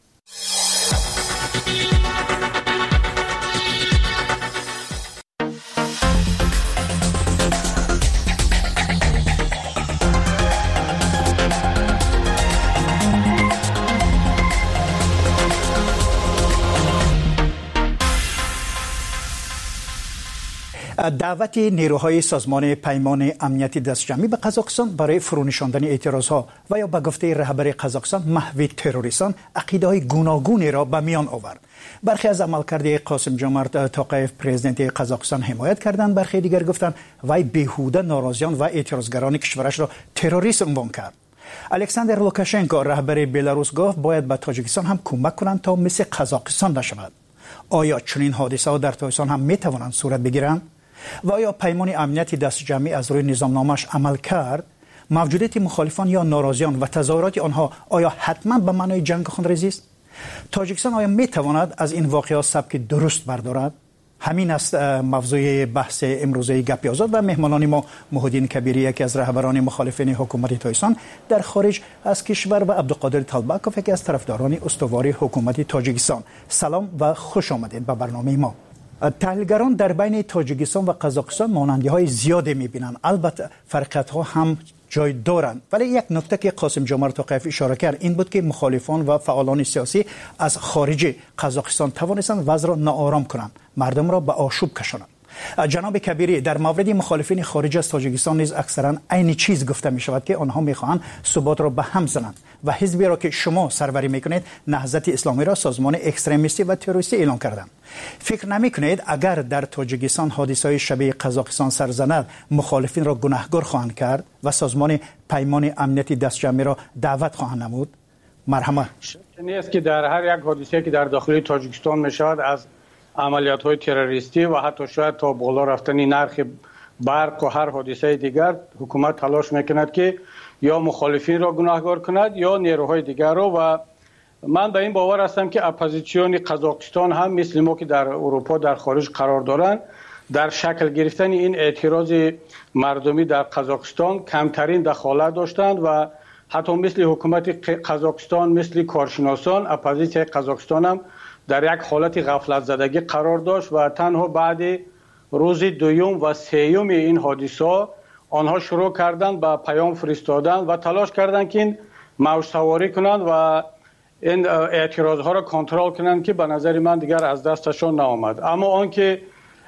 دعوت نیروهای سازمان پیمان امنیتی دستجمعی به قزاقستان برای فرونشاندن اعتراضها و یا به گفته رهبر قزاقستان محو تروریستان عقیده‌های گوناگونی را به میان آورد. برخی از عملکرد قاسم جمعت توقیف پرزیدنت قزاقستان حمایت کردند، برخی دیگر گفتند وی بیهوده ناراضیان و اعتراضگران کشورش را تروریست عنوان کرد. الکساندر لوکاشنکو رهبر بلاروس گفت باید به تاجیکستان هم کمک کنند تا مثل قزاقستان نشود. آیا چنین حادثه‌ها در تاجیکستان هم میتوانند صورت بگیرند؟ و آیا پیمان امنیتی دستجمعی از روی نظامنامه‌اش عمل کرد؟ موجودیت مخالفان یا ناراضیان و تظاهرات آنها آیا حتما به معنای جنگ خونریزی است؟ تاجیکستان آیا میتواند از این واقعات سبک درست بردارد؟ همین است موضوع بحث امروزه گپ آزاد و مهمانان ما محمدین کبیری، یکی از رهبران مخالفین حکومت تاجیکستان در خارج از کشور، و عبدالقادر طالبکوف، یکی از طرفداران استوار حکومت تاجیکستان. سلام و خوش آمدید به برنامه ما. تحلیلگران در بین تاجیکستان و قزاقستان مانندی‌های زیادی می‌بینند، البته فرقیت‌ها هم جای دارند، ولی یک نکته که قاسم جمعت توقیف اشاره کرد این بود که مخالفان و فعالان سیاسی از خارج قزاقستان توانستند وضع را ناآرام کنند، مردم را به آشوب کشانند. جناب کبیری، در مورد مخالفین خارج از تاجیکستان نیز اکثرا عین چیز گفته می شود که آنها میخواهند ثبات را به هم زنند و حزبی را که شما سروری میکنید نهضت اسلامی را سازمان اکستریمیستی و تروریستی اعلام کردند. فکر نمی کنید اگر در تاجیکستان حادثه‌های شبیه قزاقستان سر زند مخالفین را گناهکار خواهند کرد و سازمان پیمان امنیتی دستجمعی را دعوت خواهند نمود؟ مرحمت. نیست که در هر یک حادثه که در داخل تاجیکستان میشود از عملیات‌های تروریستی و حتی شاید تا بالا رفتن نرخ برق و هر حادثه دیگر حکومت تلاش میکند که یا مخالفین را گناهکار کند یا نیروهای دیگر را، و من به این باور هستم که اپوزیسیون قزاقستان هم مثل ما که در اروپا در خارج قرار دارند در شکل گرفتن این اعتراض مردمی در قزاقستان کمترین دخالت داشتند و حتی مثل حکومت قزاقستان، مثل کارشناسان، اپوزیسیون قزاقستان هم در یک حالت غفلت زدگی قرار داشت و تنها بعد روز دوم و سوم این حادثه آنها شروع کردند به پیام فرستادن و تلاش کردند که این موج سواری کنند و این اعتراض ها را کنترل کنند که به نظر من دیگر از دستشان نآمد. اما آنکه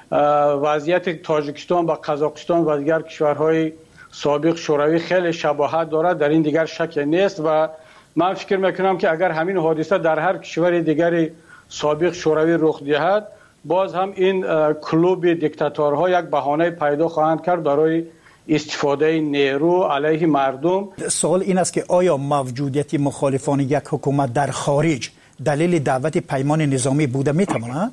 وضعیت تاجیکستان و قزاقستان و دیگر کشورهای سابق شوروی خیلی شباهت دارد در این دیگر شک نیست و من فکر میکنم که اگر همین حادثه در هر کشور دیگری سابق شوروی رخ دهد باز هم این کلوب دیکتاتورها یک بهانه پیدا خواهند کرد برای استفاده نیرو علیه مردم. سوال این است که آیا موجودیت مخالفان یک حکومت در خارج دلیل دعوت پیمان نظامی بوده میتواند؟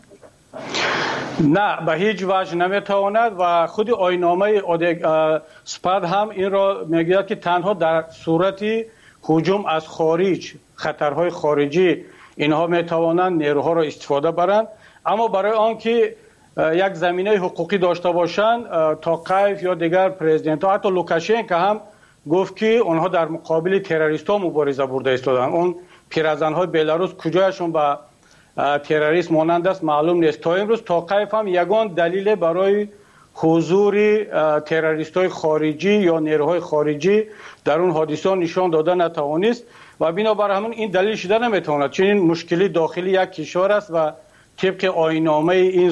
نه، به هیچ وجه نمیتواند و خود آیین‌نامه سپاد هم این را میگوید که تنها در صورت هجوم از خارج، خطرهای خارجی، اینها میتوانند نیروها را استفاده برند. اما برای آنکه یک زمینه حقوقی داشته باشند، توقیف یا دیگر پرزیدنت ها، حتی لوکاشنکو هم گفت که آنها در مقابل تروریست ها مبارزه برده ایستادند. اون پیرزن های بلاروس کجایشون به تروریست مانند است معلوم نیست. تا امروز توقیف هم یگان دلیل برای حضور تروریست های خارجی یا نیروهای خارجی در اون حادثه نشان داده نتوانست و بنابر همون این دلیل شده نمیتواند، چون این مشکلی داخلی یک کشور است و طبق آیین‌نامه این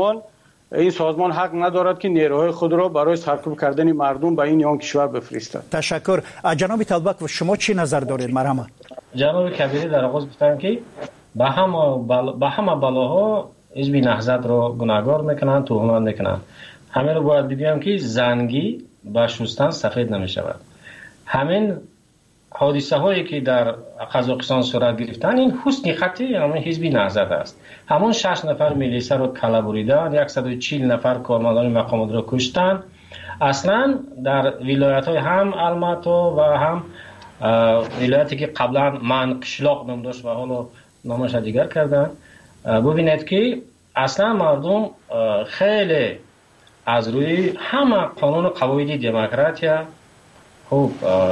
سازمان حق ندارد که نیروهای خود را برای سرکوب کردن مردم به این یا آن کشور بفرستد. تشکر. جناب طالبک، و شما چی نظر دارید؟ مرحمت. جناب کبیری در آغاز گفتن که به همه بلاها حزب نهضت را گناهکار میکنند، توهین میکنند. همین رو باید بگویم که زنگی با شستن سفید نمیشود. همین حادثه هایی که در قزاقستان صورت گرفتن این حسن خطی همین حزب نهضت است. همون 6 نفر میلیسا رو کلا بریدن، 140 نفر کارمندان مقامات رو کشتن. اصلا در ولایت های هم الماتو و هم ولایتی که قبلا من قشلاق نام داشت و حالا نامش دیگر کردن، ببینید که اصلا مردم خیلی از روی همه قانون قواعد دموکراتیا خوب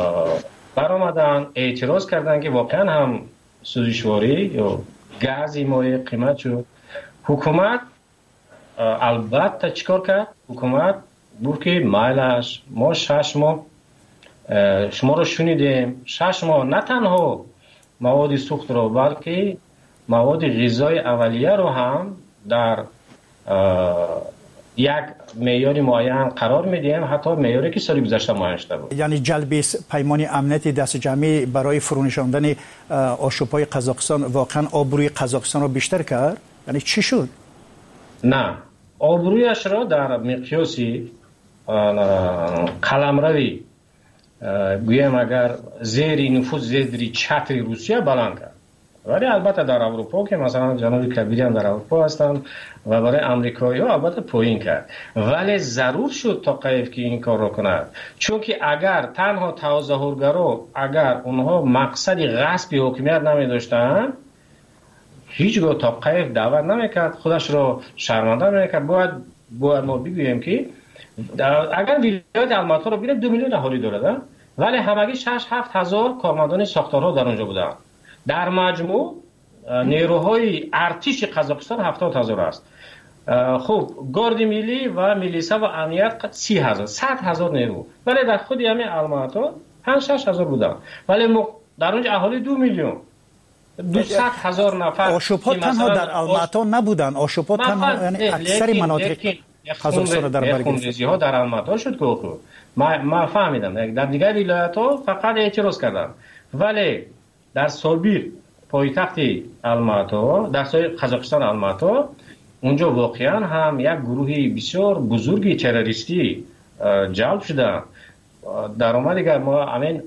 برآمدن، اعتراض کردن که واقعا هم سوزشواری یا گازی مایع قیمت شد. حکومت البته چیکار کرد؟ حکومت بود که مایلش ما 6 ماه شما رو شنیدیم، 6 ماه نه تنها مواد سوخت رو بلکه مواد غذای اولیه رو هم در یک معیار معین قرار میدیم، حتی معیاری که سال گذشته معین شده بود. یعنی جلب پیمان امنیت دست جمعی برای فرونشاندن آشوب‌های قزاقستان واقعا آبروی قزاقستان رو بیشتر کرد؟ یعنی چی شد؟ نه، آبرویش را در مقیاسی قلمروی گویم اگر زیر نفوذ زیر چتر روسیه بلند کرد. ولی البته در اروپا که مثلا جناب کبیری هم در اروپا هستند و برای امریکایی ها البته پایین کرد، ولی ضرور شد تا قیف که این کار را کند، چون که اگر تنها تظاهرگرا اگر اونها مقصد غصب حکومت نمی داشتند هیچگاه تا قیف دعوت نمیکرد، خودش را شرمنده نمیکرد. باید ما بگوییم که اگر ولایت الماتا رو ببینیم 2 میلیون اهالی داره، ولی همگی 6-7 هزار کارمندان ساختارها در اونجا بودن. در مجموع نیروهای ارتش قزاقستان 70,000 است. خب گارد ملی و میلیسا و امنیت 30,000 100,000 نیرو، ولی در خود همین الماتا 5-6 هزار بودن، ولی در اونجا اهالی 2 میلیون 200,000 نفر. آشوب‌ها تنها در الماتا نبودن، آشوب‌ها تنها یعنی اکثر مناطق قزاقستان در بر گرفت. ها در الماتا شد که ما فهمیدم در دیگر ولایت‌ها فقط اعتراض کردن، ولی در سالبیر پایتخت الماتا در قزاقستان الماتا اونجا واقعا هم یک گروهی بسیار بزرگی تروریستی جلب شده. در اومد دیگر ما همین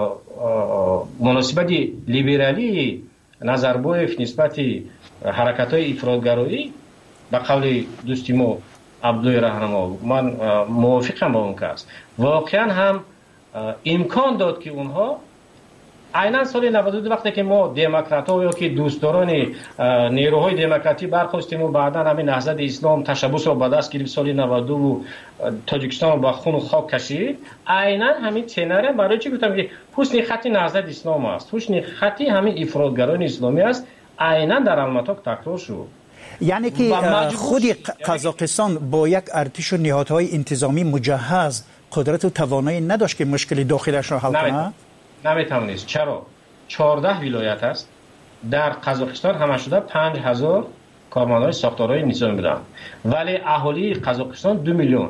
مناسبت لیبرالی نظربایف نسبت حرکت‌های افراط‌گرایی به قول دوستی ما عبدالله رهنما من موافقم با اون کس، واقعا هم امکان داد که اونها عیناً سال 92 وقتی که ما دموکرات‌ها یا که دوستداران نیروهای دموکراتی برخواستیم و بعداً همین نهضت اسلام تشبث را به دست گرفت سال 92 و تاجیکستان با خون و خاک کشید، عیناً همین تنره برای چی گفتم که حسن خطی نهضت اسلام است، حسن خطی همین افراط‌گرایان اسلامی است، عیناً در الماتا تکرار شد. یعنی که خود قزاقستان با یک ارتش و نهادهای انتظامی مجهز قدرت و توانایی نداشت که مشکل داخلش را حل کنه؟ نمیتوانست. چرا؟ 14 ولایت است در قزاقستان، همه شده 5,000 کارمندان ساختارهای نظامی بودن، ولی اهالی قزاقستان 2 میلیون.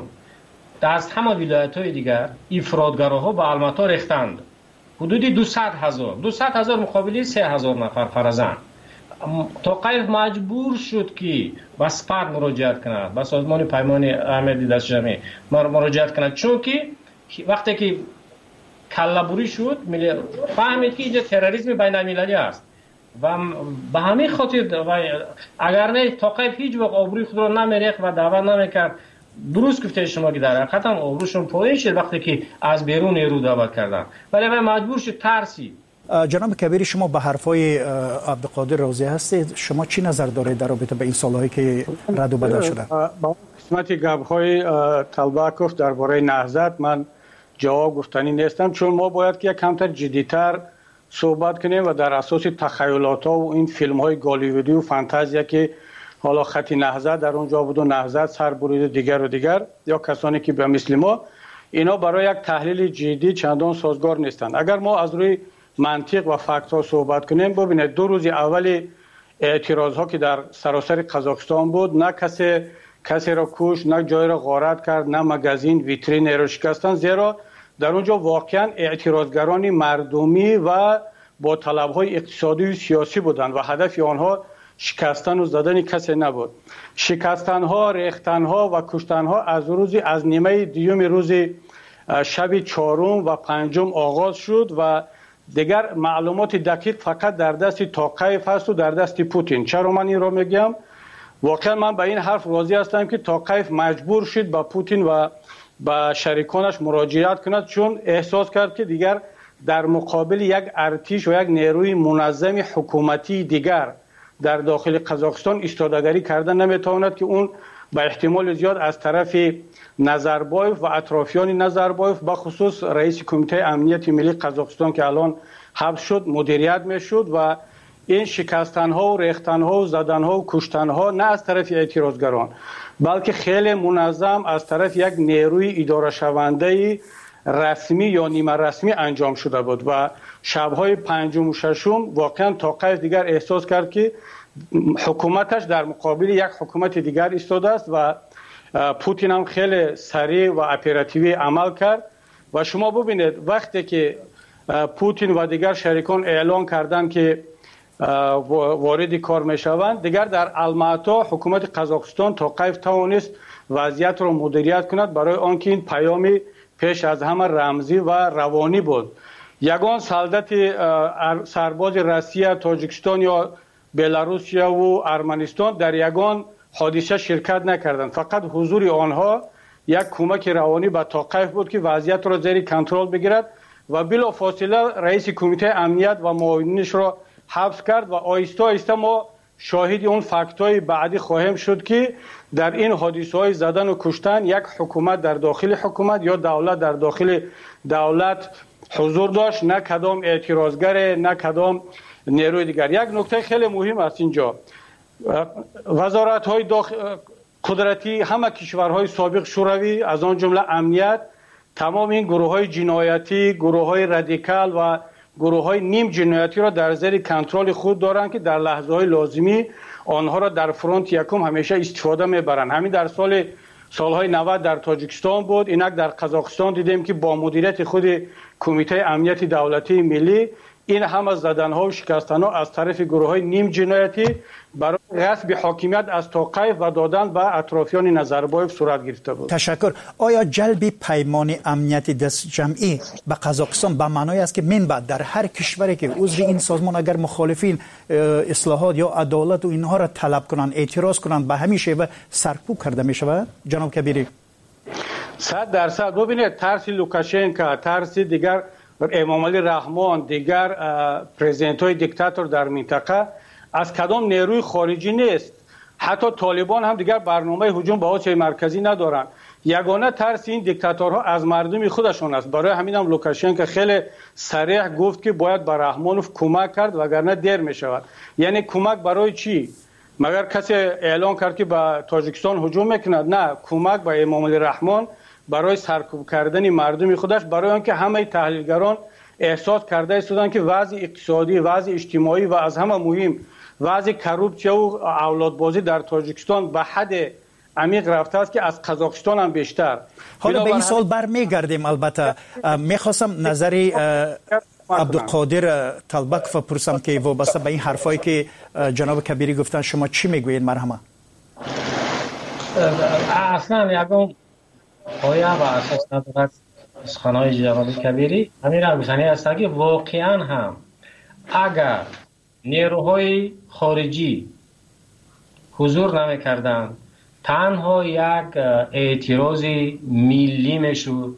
از همه ولایت‌های دیگر افراط‌گراها به الماتا ریختند، حدود 200,000 مقابل 3,000 نفر فرزند. تا قیف مجبور شد که به سپاه مراجعت کند، به سازمان پیمان امنیت دست جمعی مراجعت کند، چون که وقتی که کله‌بری شد فهمید که اینجا تروریسم بین‌المللی است و به همین خاطر اگر نه تا قیف هیچ وقت آبروی خود را نمیریخت و دعوت نمیکرد. درست گفته شما که در حقیقت هم آبروشون پایین شد وقتی که از بیرون نیرو دعوت کردن، ولی مجبور شد ترسید. جناب کبیری، شما به حرفای عبدالقادر راضی هستید؟ شما چی نظر دارید در رابطه به این سالهایی که رد و بدل شده؟ با قسمت گپ‌های طلبکوف درباره نهضت من جواب گفتنی نیستم، چون ما باید که کمتر جدی‌تر صحبت کنیم و در اساس تخیلات‌ها و این فیلم‌های گالیوودی و فانتزیا که حالا خط نهضت در اونجا بود و نهضت سر بریده دیگر و دیگر یا کسانی که به مثل ما، اینا برای یک تحلیل جدی چندان سازگار نیستند. اگر ما از روی منطق و فکت‌ها صحبت کنیم، ببینید 2 روز اول اعتراض‌ها که در سراسر قزاقستان بود، نه کسی را کشت، نه جای را غارت کرد، نه مگزین ویترین را شکستن، زیرا در اونجا واقعا اعتراضگران مردمی و با طلب‌های اقتصادی و سیاسی بودند و هدف آنها شکستن و زدن کسی نبود. شکستن‌ها، ریختن‌ها و کشتن‌ها از نیمه دیوم روز شب 4 و 5 آغاز شد و دیگر معلومات دقیق فقط در دست تاقیف هست و در دست پوتین. چرا من این را میگم؟ واقعا من به این حرف راضی هستم که تاقیف مجبور شد با پوتین و با شریکانش مراجعت کند، چون احساس کرد که دیگر در مقابل یک ارتش و یک نیروی منظم حکومتی دیگر در داخل قزاقستان ایستادگی کردن نمیتواند که اون به احتمال زیاد از طرف نظربایف و اطرافیان نظربایف به خصوص رئیس کمیته امنیت ملی قزاقستان که الان حبس شد مدیریت میشد و این شکستنها و ریختنها و زدنها و کشتنها نه از طرف اعتراضگران بلکه خیلی منظم از طرف یک نیروی اداره شونده رسمی یا نیمه رسمی انجام شده بود و شبهای 5 و 6 واقعا تاقیف دیگر احساس کرد که حکومتش در مقابل یک حکومت دیگر ایستاده است و پوتین هم خیلی سریع و اپراتیوی عمل کرد و شما ببینید وقتی که پوتین و دیگر شریکان اعلان کردن که وارد کار میشوند، دیگر در الماتا حکومت قزاقستان تا قیف توانست وضعیت را مدیریت کند، برای آنکه این پیامی پیش از همه رمزی و روانی بود. یگان سلطت سرباز روسیه، تاجیکستان یا بلاروسیا و ارمنستان در یگان حادثه شرکت نکردند. فقط حضور آنها یک کمک روانی به توقیف بود که وضعیت را زیر کنترل بگیرد و بلافاصله رئیس کمیته امنیت و معاونینش را حبس کرد و آهسته آهسته ما شاهد اون فکت‌های بعدی خواهیم شد که در این حادثه‌های زدن و کشتن یک حکومت در داخل حکومت یا دولت در داخل دولت حضور داشت، نه کدام اعتراضگر، نه کدام نیروی دیگر. یک نکته خیلی مهم است اینجا، وزارت‌های قدرتی همه کشورهای سابق شوروی از آن جمله امنیت تمام این گروه‌های جنایتی، گروه‌های رادیکال و گروه‌های نیم جنایتی را در زیر کنترل خود دارند که در لحظه‌های لازمی آنها را در فرانت یکم همیشه استفاده می‌برند. همین در سالهای 90 در تاجیکستان بود، اینک در قزاقستان دیدیم که با مدیریت خود کمیته امنیت دولتی ملی این همه زدن‌ها و شکستن‌ها از طرف گروه‌های نیم جنایتی برای غصب حاکمیت از توقیف و دادن به اطرافیان نظربایف صورت گرفته بود. تشکر. آیا جلب پیمان امنیت دست جمعی به قزاقستان به معنای است که من بعد در هر کشوری که عضو این سازمان اگر مخالفین اصلاحات یا عدالت و اینها را طلب کنند، اعتراض کنند، به همین شیوه سرکوب کرده می شود؟ جناب کبیری 100% ببینید ترس لوکاشنکا، ترس دیگر امام علی رحمان، دیگر پرزیدنت‌های دیکتاتور در منطقه از کدام نیروی خارجی نیست. حتی طالبان هم دیگر برنامه هجوم به آسیای مرکزی ندارند. یگانه ترس این دیکتاتورها از مردم خودشون است. برای همین هم لوکاشنکو خیلی صریح گفت که باید به رحمانوف کمک کرد وگرنه دیر می شود. یعنی کمک برای چی؟ مگر کسی اعلان کرد که به تاجیکستان هجوم میکند؟ نه، کمک به امام علی رحمان برای سرکوب کردن مردم خودش، برای آنکه همه تحلیلگران احساس کرده استودند که وضع اقتصادی، وضع اجتماعی و از همه مهم وضع کروپسیا و اولادبازی در تاجیکستان به حد عمیق رفته است که از قزاقستان هم بیشتر. حالا به این سال برمیگردیم. البته میخواستم نظری عبدالقادر طلبک بپرسم که وابسته به این حرفایی که جناب کبیری گفتن شما چی میگویید؟ مرحمه. اصلا یکم پایه و اساس ندارد سخنهای جناب کبیری. همین را گفتنی است که واقعا هم اگر نیروهای خارجی حضور نمی‌کردند، تنها یک اعتراض ملی میشد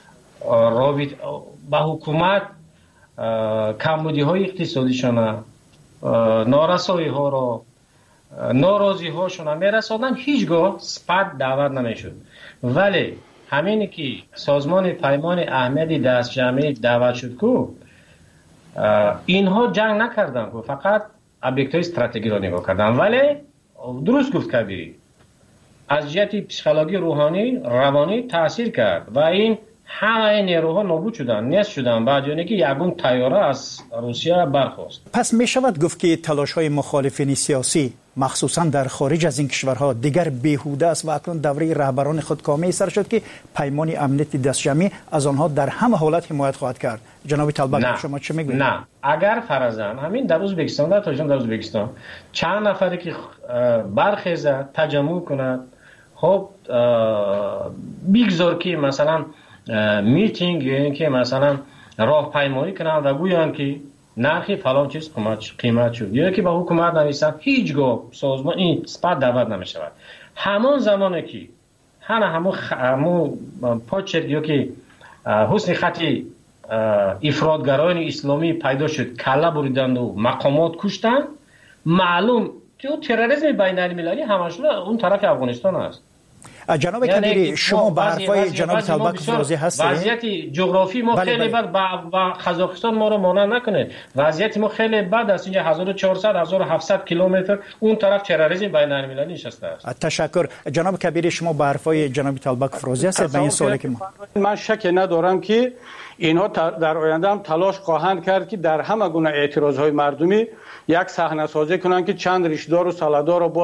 به حکومت، کمبودی‌های اقتصادیشان، نارسایی‌ها را، ناراضی‌هاشون می‌رساندن، هیچگاه سپد دعوت نمی‌شد. ولی همینی که سازمان پیمان اهمیت دست جمعی دعوت شد که اینها جنگ نکردن، فقط ابجکت‌های استراتژی را نگاه کردن. ولی درست گفت کبیری، از جهت پسیکولوژی روحانی روانی تاثیر کرد و این همه نیروها نابود شدن، نیست شدن، بعد یعنی که یگون طیاره از روسیه برخاست. پس می شود گفت که تلاش‌های مخالفین سیاسی مخصوصا در خارج از این کشورها دیگر بیهوده است و اکنون دوره رهبران خودکامه سر شد که پیمان امنیت دست جمعی از آنها در همه حالت حمایت خواهد کرد. جناب طلبک شما چه میگویید؟ نه، اگر فرضاً همین در ازبکستان، در تاجیکستان، در ازبکستان چند نفری که برخیزه تجمع کند، خب بیگذار که مثلا میتینگ یا اینکه مثلا راهپیمایی کنند و گویان که نرخی فلان چیز قیمت شد یا که با حکومت نویسن، هیچگاه سازمان این سپد دعوت نمیشود. همان زمانی که همون پاچر یا که حسن خطی افراطگرایان اسلامی پیدا شد، کله بریدند و مقامات کشتند، معلوم که تروریسم بین المللی همش اون طرف افغانستان است. جناب کبیری شما به حرفای جناب طلبک راضی هستید؟ وضعیت جغرافی ما خیلی بد و قزاقستان ما رو مانع نکنه. وضعیت ما خیلی بد است. اینجا 1400 1700 کیلومتر اون طرف تروریسم بین المللی نشسته است. تشکر. جناب کبیری شما به حرفای جناب طلبک راضی هستید؟ به این سوالی که من شک ندارم که اینها در آینده هم تلاش خواهند کرد که در همه گونه اعتراض‌های مردمی یک صحنه سازی کنند که چند ریشه‌دار و ساله‌دار رو باز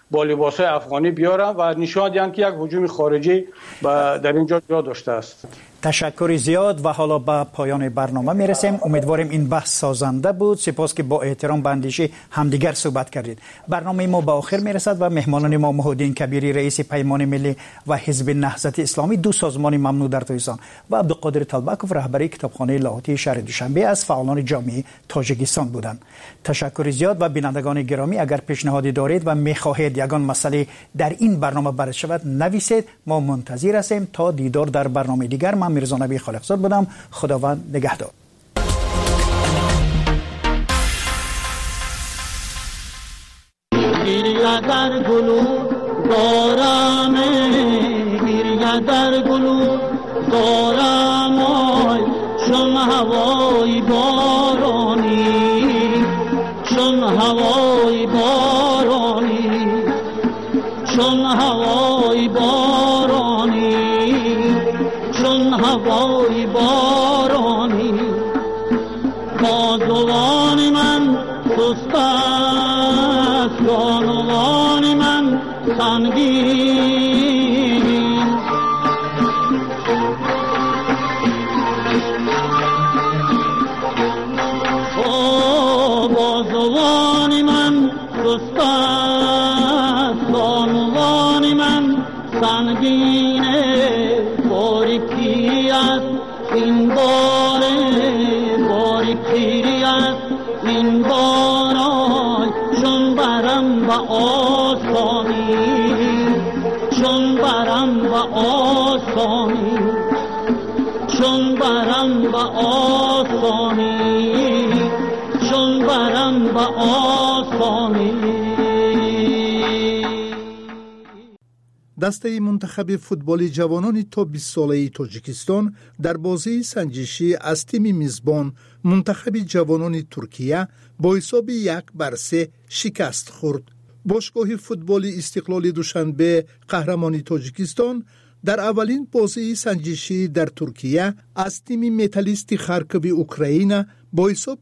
با لباس‌های افغانی بیارن و نشان دهند که یک هجوم خارجی در اینجا جا داشته است. تشکر زیاد و حالا به پایان برنامه میرسیم. امیدواریم این بحث سازنده بود. سپاس که با احترام به اندیشه همدیگر صحبت کردید. برنامه ما به آخر میرسد و مهمانان ما محمدالدین کبیری رئیس پیمان ملی و حزب نهضت اسلامی، دو سازمان ممنوع در تاجیکستان، و عبدالقادر طلبکوف رهبری کتابخانه لاهوتی شهر دوشنبه از فعالان جامعه تاجیکستان بودند. تشکر زیاد. و بینندگان گرامی، اگر پیشنهادی دارید و میخواهید یگان مسئله در این برنامه بررسی شود، نویسید. ما منتظر هستیم. تا دیدار در برنامه دیگر. من میرزا نبی خالقزاد بودم. خداوند نگهدار. گریه در گلو دارم، گریه در گلو دارم، چون هوای بارانی، چون هوای بارانی، چون هوای بارانی، چون هوای بارانی. بازوان من سست است، بانوان من سنگین. بازوان من سست است، بانوان من سنگینه. باریکی است این باره، باریکی است این بارای، چون برم به آسانی، چون برم به آسانی، چون برم به آسانی، چون برم به آسانی. دسته منتخب فوتبال جوانان تا 20 ساله تاجیکستان در بازی سنجشی از تیم میزبان منتخب جوانان ترکیه با حساب 1-3 شکست خورد. باشگاه فوتبال استقلال دوشنبه قهرمان تاجیکستان در اولین بازی سنجشی در ترکیه از تیم متالیست خارکوی اوکراین با حساب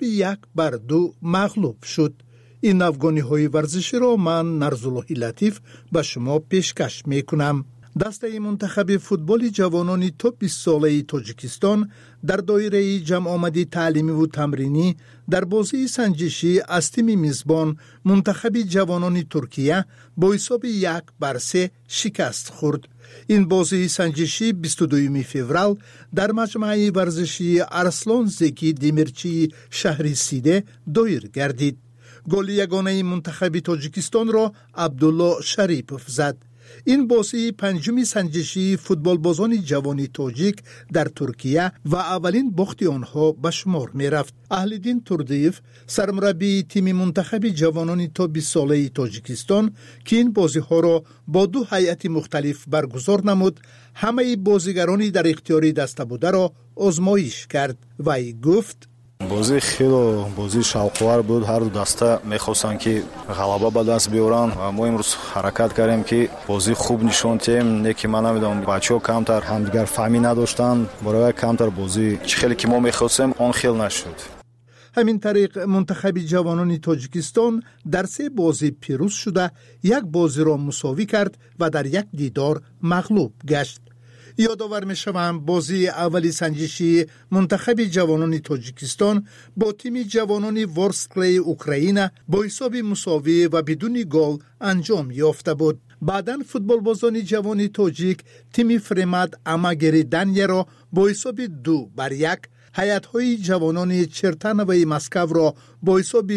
1-2 مغلوب شد. این افغانی ورزشی را من نرزالله لطیف به شما پیشکش می کنم. دسته منتخب فوتبال جوانان تا 20 ساله تاجیکستان در دایره جمع آمدی تعلیمی و تمرینی در بازی سنجشی از تیم میزبان منتخب جوانان ترکیه با حساب 1-3 شکست خورد. این بازی سنجشی 22 فوریه در مجمع ورزشی ارسلان زکی دیمیرچی شهر سیده دایر گردید. گل یگانه منتخب تاجیکستان را عبدالله شریپوف زد. این بازی پنجمی سنجشی فوتبال بازان جوانی تاجیک در ترکیه و اولین باخت آنها به شمار می رفت. اهلدین توردیف سرمربی تیم منتخب جوانان تا 20 ساله تاجیکستان که این بازی ها را با 2 هیئت مختلف برگزار نمود، همه بازیگرانی در اختیار دسته بوده را آزمایش کرد و ای گفت: بازی خیلی بازی شوق‌آور بود. هر دو دسته می‌خواستند که غلبه به دست بیارن و ما امروز حرکت کردیم که بازی خوب نشون دادیم. نیکی من نمیدونم بچه‌ها کمتر همدیگر فهمی نداشتن، برای کمتر بازی چه خیلی که ما می‌خواستیم آن خیلی نشد. همین طریق منتخب جوانان تاجیکستان در 3 بازی پیروز شده، 1 بازی را مساوی کرد و در 1 دیدار مغلوب گشت. یادآور می‌شوم بازی اولی سنجشی منتخب جوانان تاجیکستان با تیم جوانان ورسکلی اوکراین با حساب مساوی و بدون گل انجام یافته بود. بعداً فوتبال بازان جوان تاجیک تیم فرمد اماگری دنیا را با حساب 2-1، هیئت‌های جوانان چرتنوی مسکو را با حساب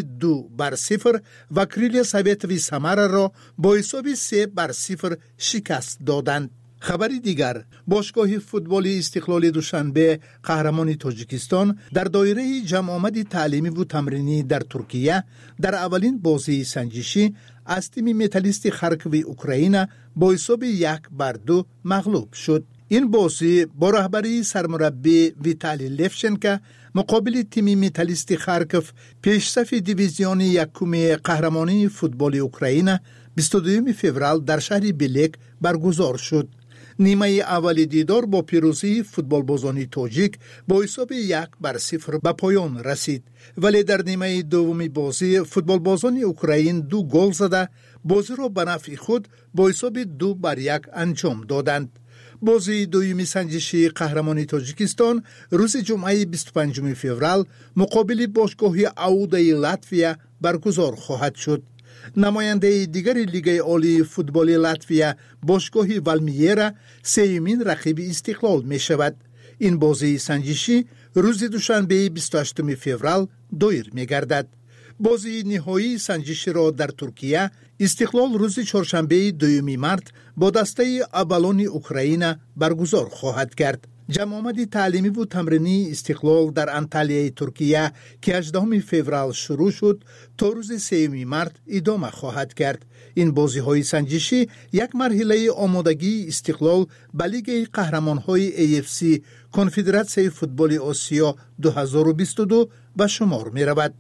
2-0 و کریل سویتوی سمر را با حساب 3-0 شکست دادند. خبری دیگر، باشگاه فوتبال استقلال دوشنبه قهرمان تاجیکستان در دایره جمع آمد تعلیمی و تمرینی در ترکیه در اولین بازی سنجشی از تیم متالیست خارکوی اوکراین با حساب 1-2 مغلوب شد. این بازی با رهبری سرمربی ویتالی لفشنکا مقابل تیم متالیست خارکوف پیشصف دیویزیون یکم قهرمانی فوتبال اوکراین 22 فوریه در شهر بیلک برگزار شد. نیمه اول دیدار با پیروزی فوتبال بازان تاجیک با حساب 1-0 به پایان رسید، ولی در نیمه دوم بازی فوتبال بازان اوکراین 2 گل زده بازی را به نفع خود با حساب 2-1 انجام دادند. بازی دومی سنجشی قهرمانی تاجیکستان روز جمعه 25 فوریه مقابل باشگاه اودای لاتویا برگزار خواهد شد. نماینده دیگر لیگ عالی فوتبال لاتویا باشگاه والمیرا سومین رقیب استقلال می شود. این بازی سنجشی روز دوشنبه 28 فوریه دایر می گردد. بازی نهایی سنجشی را در ترکیه استقلال روز چهارشنبه 2 مارس با دسته ابالون اوکراین برگزار خواهد کرد. جمع آمد تعلیمی و تمرینی استقلال در انطالیای ترکیه که 18 فوریه شروع شد تا روز 3 مارس ادامه خواهد کرد. این بازی های سنجشی یک مرحله آمادگی استقلال به لیگ قهرمان های AFC کنفدراسیون فوتبال آسیا 2022 به شمار می رود.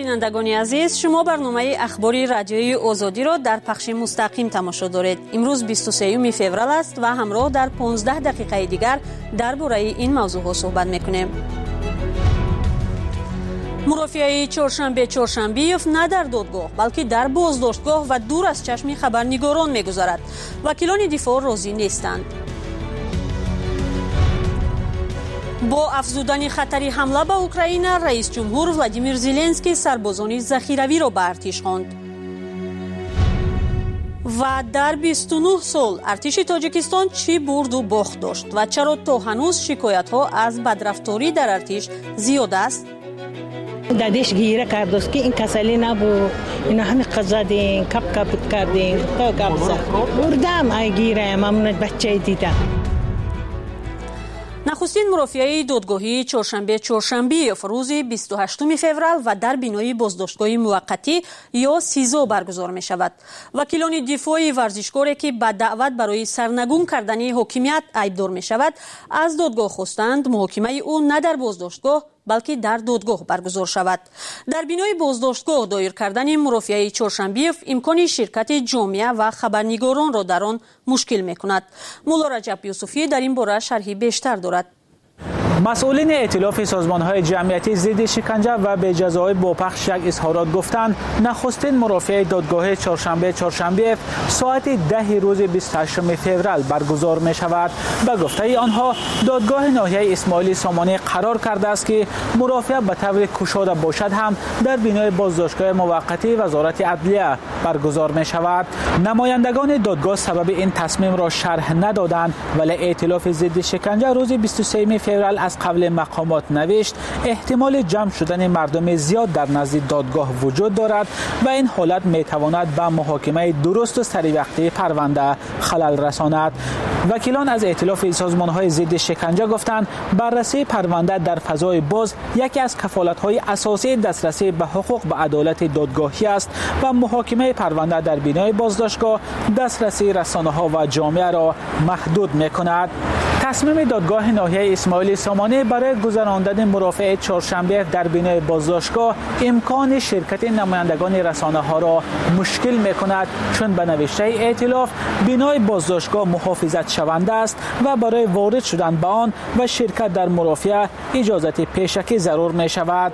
بینندگان عزیز، شما برنامه اخباری رادیوی آزادی را در پخش مستقیم تماشا دارید. امروز 23 فوریه است و همراه در 15 دقیقه دیگر درباره این موضوع صحبت میکنیم. مرافعه چهارشنبه نه در دادگاه بلکه در بازداشتگاه و دور از چشم خبرنگاران میگذرد. وکیلان دفاع راضی نیستند. با افزودن خطر حمله به اوکراین، رئیس جمهور ولادیمیر زلنسکی سربازان ذخیروی را به ارتش خواند. و در 29 سال ارتش تاجیکستان چی برد و باخت داشت و چرا تا هنوز شکایت ها از بدرفتاری در ارتش زیاد است؟ دادش گیره کردست که این کسلی نبود، اینا همه قضادین کپ کردین تا قبضه بردم ای گیره ممنون بچه دیدم. نخستین مرافعه دادگاهی چهارشنبه روز 28 فوریه و در بینای بازداشتگاه موقتی یا سیزو برگزار می شود. وکیلان دفاع ورزشکاری که به دعوت برای سرنگون کردن حاکمیت عیبدار می شود از دادگاه خواستند محاکمه او نه در بازداشتگاه بلکه در دادگاه برگزار شود. در بینای بازداشتگاه دایر کردن مرافعه چهارشنبه امکان شرکت جامعه و خبرنگاران را در آن مشکل می‌کند. مولا رجب یوسفی در این باره شرحی بیشتر دارد. مسئولین ائتلاف سازمان‌های جمعیتی ضد شکنجه و به جزای باپخش یک اظهارات گفتند نخستین مرافعه دادگاه چهارشنبه ساعت 10 روز 28 فوریه برگزار می شود. به گفته آنها دادگاه ناحیه اسماعیل سامانی قرار کرده است که مرافعه به طور گشاده باشد هم در بینای بازداشتگاه موقتی وزارت عدلیه برگزار می شود. نمایندگان دادگاه سبب این تصمیم را شرح ندادند، ولی ائتلاف ضد شکنجه روز 23 فوریه از قبل مقامات نوشت احتمال جمع شدن مردم زیاد در نزد دادگاه وجود دارد و این حالت می تواند به محاکمه درست و سری وقتی پرونده خلل رساند. وکیلان از ائتلاف سازمان‌های ضد شکنجه گفتند بررسی پرونده در فضای باز یکی از کفالت‌های اساسی دسترسی به حقوق به عدالت دادگاهی است و محاکمه پرونده در بینای بازداشتگاه دسترسی رسانه‌ها و جامعه را محدود می‌کند. تصمیم دادگاه ناحیه اسماعیل سامانی برای گذراندن مرافعه چهارشنبه در بینای بازداشتگاه امکان شرکت نمایندگان رسانه‌ها را مشکل می‌کند، چون به نوشته ائتلاف بینای بازداشتگاه محافظت شونده است و برای وارد شدن به آن و شرکت در مرافعه اجازت پیشکی ضرور می‌شود.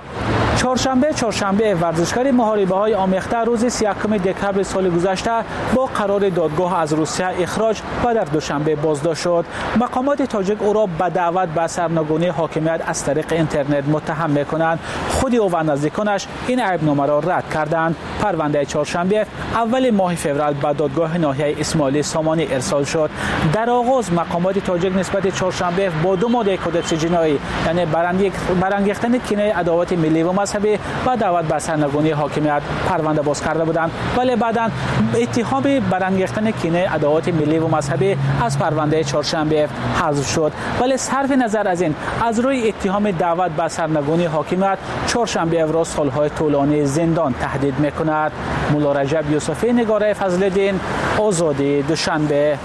چهارشنبه ورزشکار محاربه‌های آمیخته روز 31 دکمبر سال گذشته با قرار دادگاه از روسیه اخراج و در دوشنبه بازداشت شد. مقامات تاجیک او را به دعوت به سرنگونی حاکمیت از طریق اینترنت متهم می‌کنند. خود او و نزدیکانش این عیبنامه را رد کردند. پرونده چهارشنبه اول ماه فوریه به دادگاه ناحیه اسماعیل سامانی ارسال شد. در آغاز مقامات تاجیک نسبت چهارشنبه با دو ماده کدکس جنایی یعنی برانگیختن کینه عداوت ملی و مذهبی و دعوت به سرنگونی حاکمیت پرونده باز کرده بودند، ولی بعداً اتهام برانگیختن کینه عداوت ملی و مذهبی از پرونده چهارشنبه حذف شد. ولی صرف نظر از این از روی اتهام دعوت به سرنگونی حاکمیت چهارشنبه را سالهای طولانی زندان تهدید می‌کند. مولا رجب یوسفی، نگاره فضل‌الدین، آزادی، دوشنبه.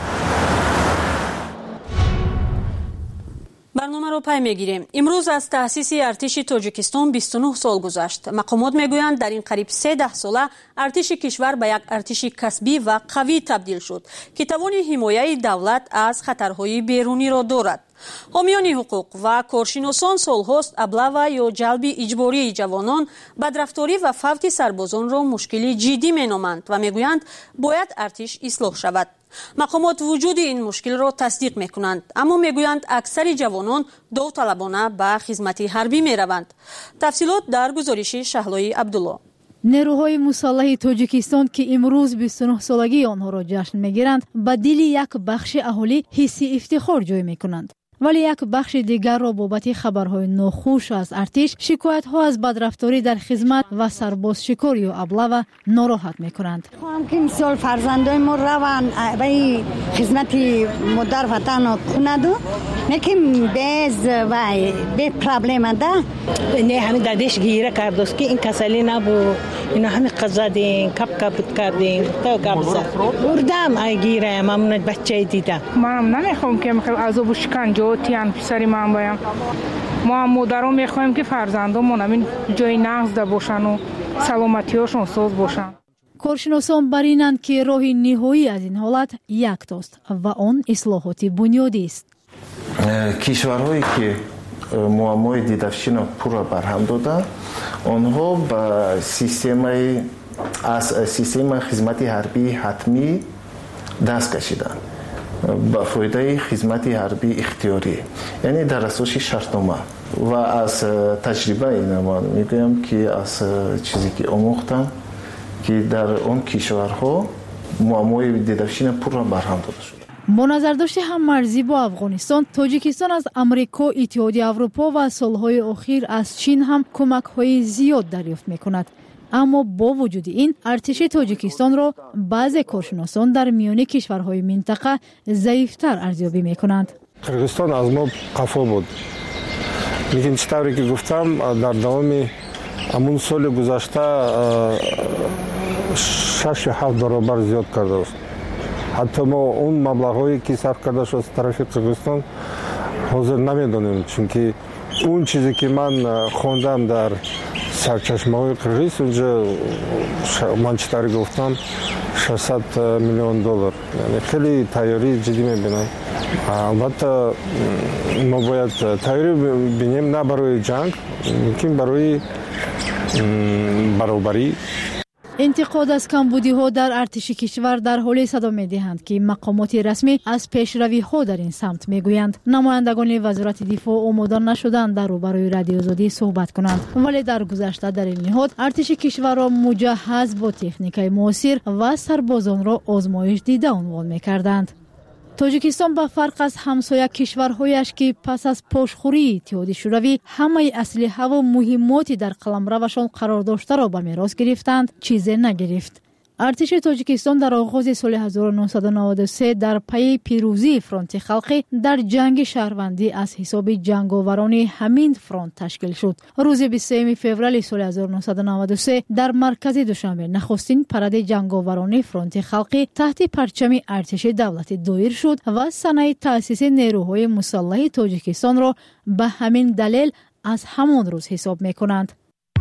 برنامه رو پی میگیریم. امروز از تأسیس ارتش تاجیکستان 29 سال گذشت. مقامات میگویند در این قریب 13 ساله ارتش کشور به یک ارتش کسبی و قوی تبدیل شد که توان حمایت دولت از خطرهای بیرونی را دارد. حامیان حقوق و کارشناسان سالهاست ابلاغ یا جلب اجباری جوانان، بدرفتاری و فوت سربازان را مشکلی جدی مینامند و میگویند باید ارتش اصلاح شود. مقامات وجود این مشکل را تصدیق میکنند، اما میگویند اکثر جوانان داوطلبانه به خدمت حربی میروند. تفصیلات در گزارش شهلای عبدالله. نیروهای مسلح تاجیکستان که امروز 29 سالگی آنها را جشن میگیرند به دل یک بخش اهالی حس افتخار جای میکنند، ولی یک بخش دیگر را بابت خبرهای ناخوش از ارتش، شکایت‌ها از بدرفتاری در خدمت و سرباز شکار یا ابله ناراحت می‌کنند. خواهم که مثال فرزندای ما روان به خدمت مادر وطن کند نکیم bez و به پرابلم ده نه همه دادش گیره کردست که این کسلی نبود، اینا همه قضادین کپ کردین تا قبضه بردم ای گیره ممنون بچه دیدم. منم نمیخوام که عذاب و شکنجه تیان پسری من بایم. ما مادرها میخوایم که فرزندامون همین جای نقض ده باشن و саломатиёшон соз бошанд. کارشناسان بر اینند که راه نهایی از این حالت یکتاست و آن اصلاحات بنیادی است. کشورهایی که معمای دیدافشین را پورا برهم دادند، آنها با سیستم خدمت حربی حتمی دست کشیدند با فایده خدمت حربی اختیاری، یعنی در اساس شرطنامه. و از تجربه اینا من میگویم که از چیزی که آموختم که در اون کشورها معمای دیدافشین پورا برهم داده شده. با نظرداشت هممرزی با افغانستان، تاجیکستان از امریکا، اتحادیه اروپا و سالهای اخیر از چین هم کمک‌های زیاد دریافت می‌کند. اما با وجود این، ارتش تاجیکستان را بعضی کارشناسان در میان کشورهای منطقه ضعیف‌تر ارزیابی می‌کنند. قرغیزستان از ما قفا بود. لیکن چطوری که گفتم در دوام همون سال گذشته 6-7 برابر زیاد کرده است. حتی ما اون مبلغایی که صرف کرده شد از طرف قرغیزستان حاضر نمیدونیم، چون که اون چیزی که من خوندم در سرچشمه‌های قرغیز، اونجا من چطوری گفتم 600 میلیون دلار، یعنی خیلی تیاری جدی میبینم. البته ما باید تیاری بینیم نه برای جنگ، لیکن برای برابری. انتقاد از کمبودی‌ها در ارتش کشور در حال صدا می‌دهند که مقامات رسمی از پیشروی‌ها در این سمت می‌گویند. نمایندگان وزارت دفاع آماده نشدند در روبروی رادیو آزادی صحبت کنند، ولی در گذشته در این نهاد ارتش کشور را مجهز با تکنیک‌های معاصر و سربازان را آزمایش دیده عنوان می‌کردند. تاجیکستان به فرق از همسایه کشورهایش که پس از پاشخوری اتحاد شوروی همه اسلحه و مهماتی در قلمروشان قرار داشته را به میراث گرفتند، چیزی نگرفت. ارتش تاجیکستان در آغاز سال 1993 در پی پیروزی فرانت خلقی در جنگ شهروندی از حساب جنگاوران همین فرانت تشکیل شد. روز 23 فوریه سال 1993 در مرکز دوشنبه نخستین پرد جنگاوران فرانت خلقی تحت پرچم ارتش دولت دایر شد و سنه تأسیس نیروهای مسلح تاجیکستان را به همین دلیل از همان روز حساب می‌کنند.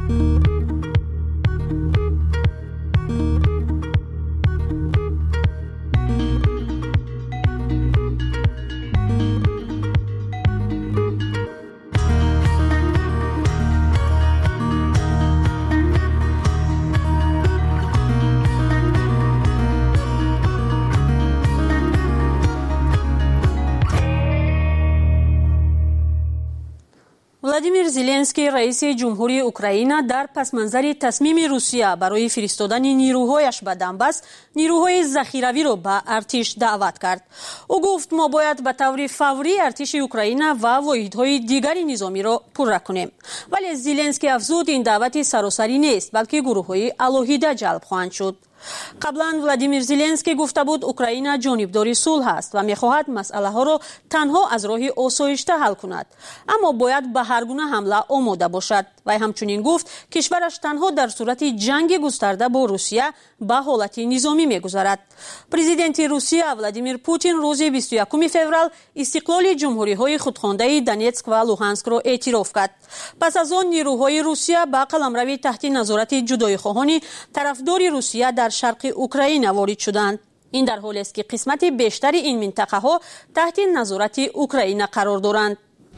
ولادیمیر زلنسکی رئیس جمهوری اوکراین در پسمنظر تصمیم روسیه برای فرستادن نیروهایش به دنباس نیروهای ذخیروی را به ارتش دعوت کرد. او گفت ما باید به طور فوری ارتش اوکراین و واحدهای دیگری نظامی را پررو کنیم. ولی زلنسکی افزود این دعوت سراسری نیست، بلکه گروه‌های علاهیده جلب خواهند شد. قبلا ولادیمیر زلنسکی گفته بود اوکراین جانبدار صلح است و می‌خواهد مسئله ها را تنها از راه آسایشته حل کند، اما باید به هر گونه حمله آماده باشد. و همچنین گفت کشورش تنها در صورت جنگ گسترده با روسیه به حالت نظامی می‌گذرد. پرزیدنت روسیه ولادیمیر پوتین روز 21 فوریه استقلال جمهوری‌های خودخوانده دونتسک و لوهانسک را اعتراف کرد. پس از آن نیروهای روسیه به قلمرو تحت نظارت جدایی‌خواهان طرفدار روسیه در شرق اوکراین وارد شدند. این در حالی است که قسمت بیشتر این منطقه ها تحت نظارت اوکراین قرار دارند.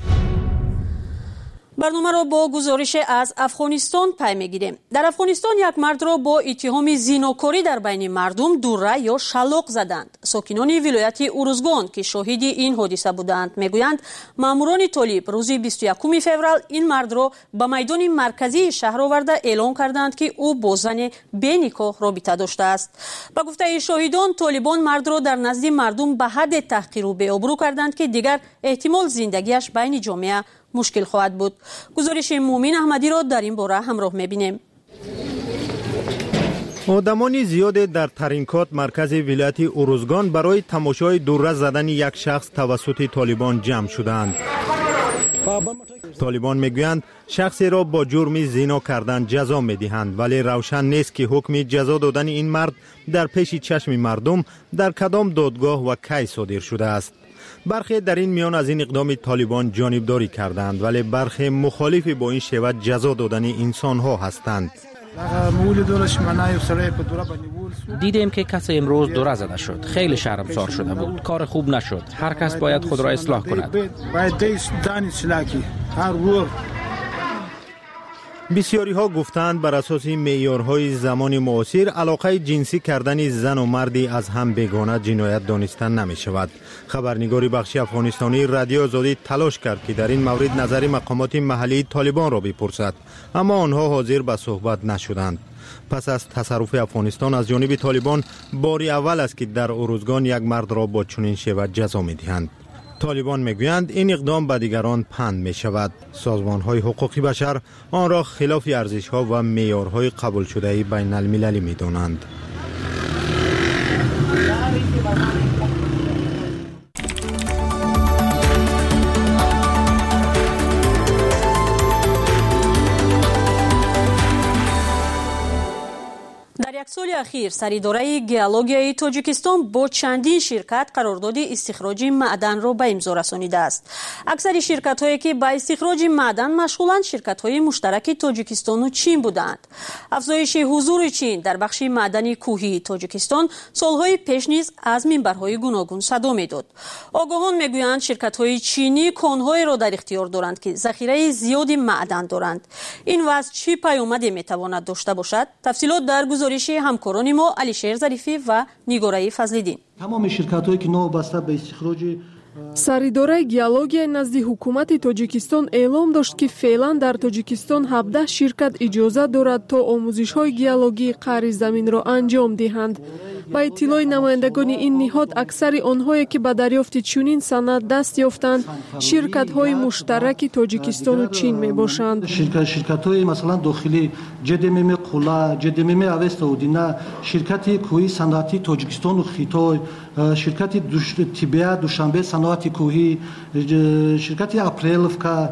برنامه را با گزارش از افغانستان پی می‌گیریم. در افغانستان یک مرد را با اتهام زیناکاری در بین مردم دوره یا شلاق زدند. ساکنان ولایت اروزگان که شاهد این حادثه بودند میگویند ماموران طالب روز 21 فوریه این مرد را به میدان مرکزی شهر آورده اعلام کردند که او با زن بی‌نکاح رابطه داشته است. به گفته شاهدان طالبان مرد را در نزد مردم به حد تحقیر و بی‌آبرو کردند که دیگر احتمال زندگیش بین جامعه مشکل خواهد بود. گزارش مومن احمدی را در این باره همراه می‌بینیم. آدمان زیاد در ترینکات مرکز ولایت اروزگان برای تماشای دوره زدن یک شخص توسط طالبان جمع شدند. طالبان میگویند شخصی را با جرم زنا کردن جزا میدهند، ولی روشن نیست که حکم جزا دادن این مرد در پیش چشم مردم در کدام دادگاه و کی صادر شده است. برخی در این میان از این اقدام طالبان جانبداری کردند، ولی برخی مخالف با این شیوه جزا دادن انسان ها هستند. دیدیم که کسی امروز دوره زده شد. خیلی شرمسار شده بود. کار خوب نشد. هر کس باید خود را اصلاح کند. بسیاری ها گفتند بر اساس معیارهای زمان معاصر علاقه جنسی کردن زن و مردی از هم بیگانه جنایت دانستن نمی شود. خبرنگاری بخش افغانستانی رادیو آزادی تلاش کرد که در این مورد نظر مقامات محلی طالبان را بپرسد، اما آنها حاضر به صحبت نشدند. پس از تصرف افغانستان از جانب طالبان باری اول است که در اروزگان یک مرد را با چنین شیوه جزا می دهند. طالبان میگویند این اقدام به دیگران پند می شود. سازمان‌های حقوقی بشر آن را خلاف ارزش‌ها و معیارهای قبول شده بین المللی می دانند. در یک سال اخیر سریداره گئولوژیای تاجیکستان با چندین شرکت قرارداد استخراج معدن را به امضا رسانیده است. اکثر شرکت‌هایی که به استخراج معدن مشغولند شرکت‌های مشترک تاجیکستان و چین بودند. افزایش حضور چین در بخش معدنی کوهی تاجیکستان سالهای پیش نیز از منبرهای گوناگون صدا می‌داد. آگاهان می‌گویند شرکت‌های چینی کان‌هایی را در اختیار دارند که ذخیره زیادی معدن دارند. این وضع چه پیامدی می‌تواند داشته باشد؟ تفصیلات در گزارش همکاران ما علیشیر ظریفی و نیگارای فضلیدین. تمام شرکت‌هایی که وابسته به استخراج سریداره گئولوژی نزد حکومت تاجیکستان اعلام داشت که فعلا در تاجیکستان 17 شرکت اجازه دارد تا آموزش‌های گئولوژی قعر زمین را انجام دهند. با اطلاع نمایندگان این نهاد اکثر آنهایی که به دریافت چنین سند دست یافتند شرکت‌های مشترک تاجیکستان و چین میباشند. شرکت‌های مثلا داخلی جدمم قولا، جدمم اوست اودینا، شرکت کوهی صنعتی تاجیکستان و خیتای، شرکت تیبیا دوشنبه صنعتی کوهی، شرکت اپریلفکا.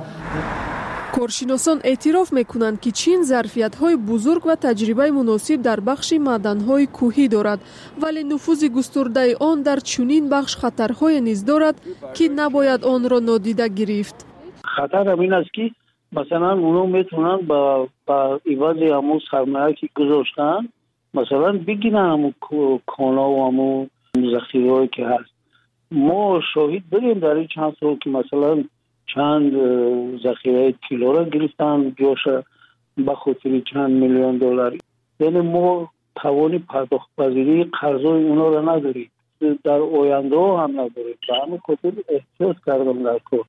کارشناسان اعتراف میکنند که چین ظرفیت‌های بزرگ و تجربه مناسب در بخش معدن‌های کوهی دارد، ولی نفوذ گسترده آن در چنین بخش خطرهای نیز دارد که نباید آن را نادیده گرفت. خطر همین است که مثلا اونا میتونن با عوض همون سرمایه که گذاشتن مثلا بگیرن همون کانا و همون ذخیره‌ای که هست. ما شاهد بودیم در این چند سال که مثلا چند ذخیره کیلو را گرفتن جاش به خاطر چند میلیون دلار. یعنی ما توان پرداخت پذیری قرضای اونا را نداریم، در آینده هم نداریم. به همین خاطر احساس کردم در کار.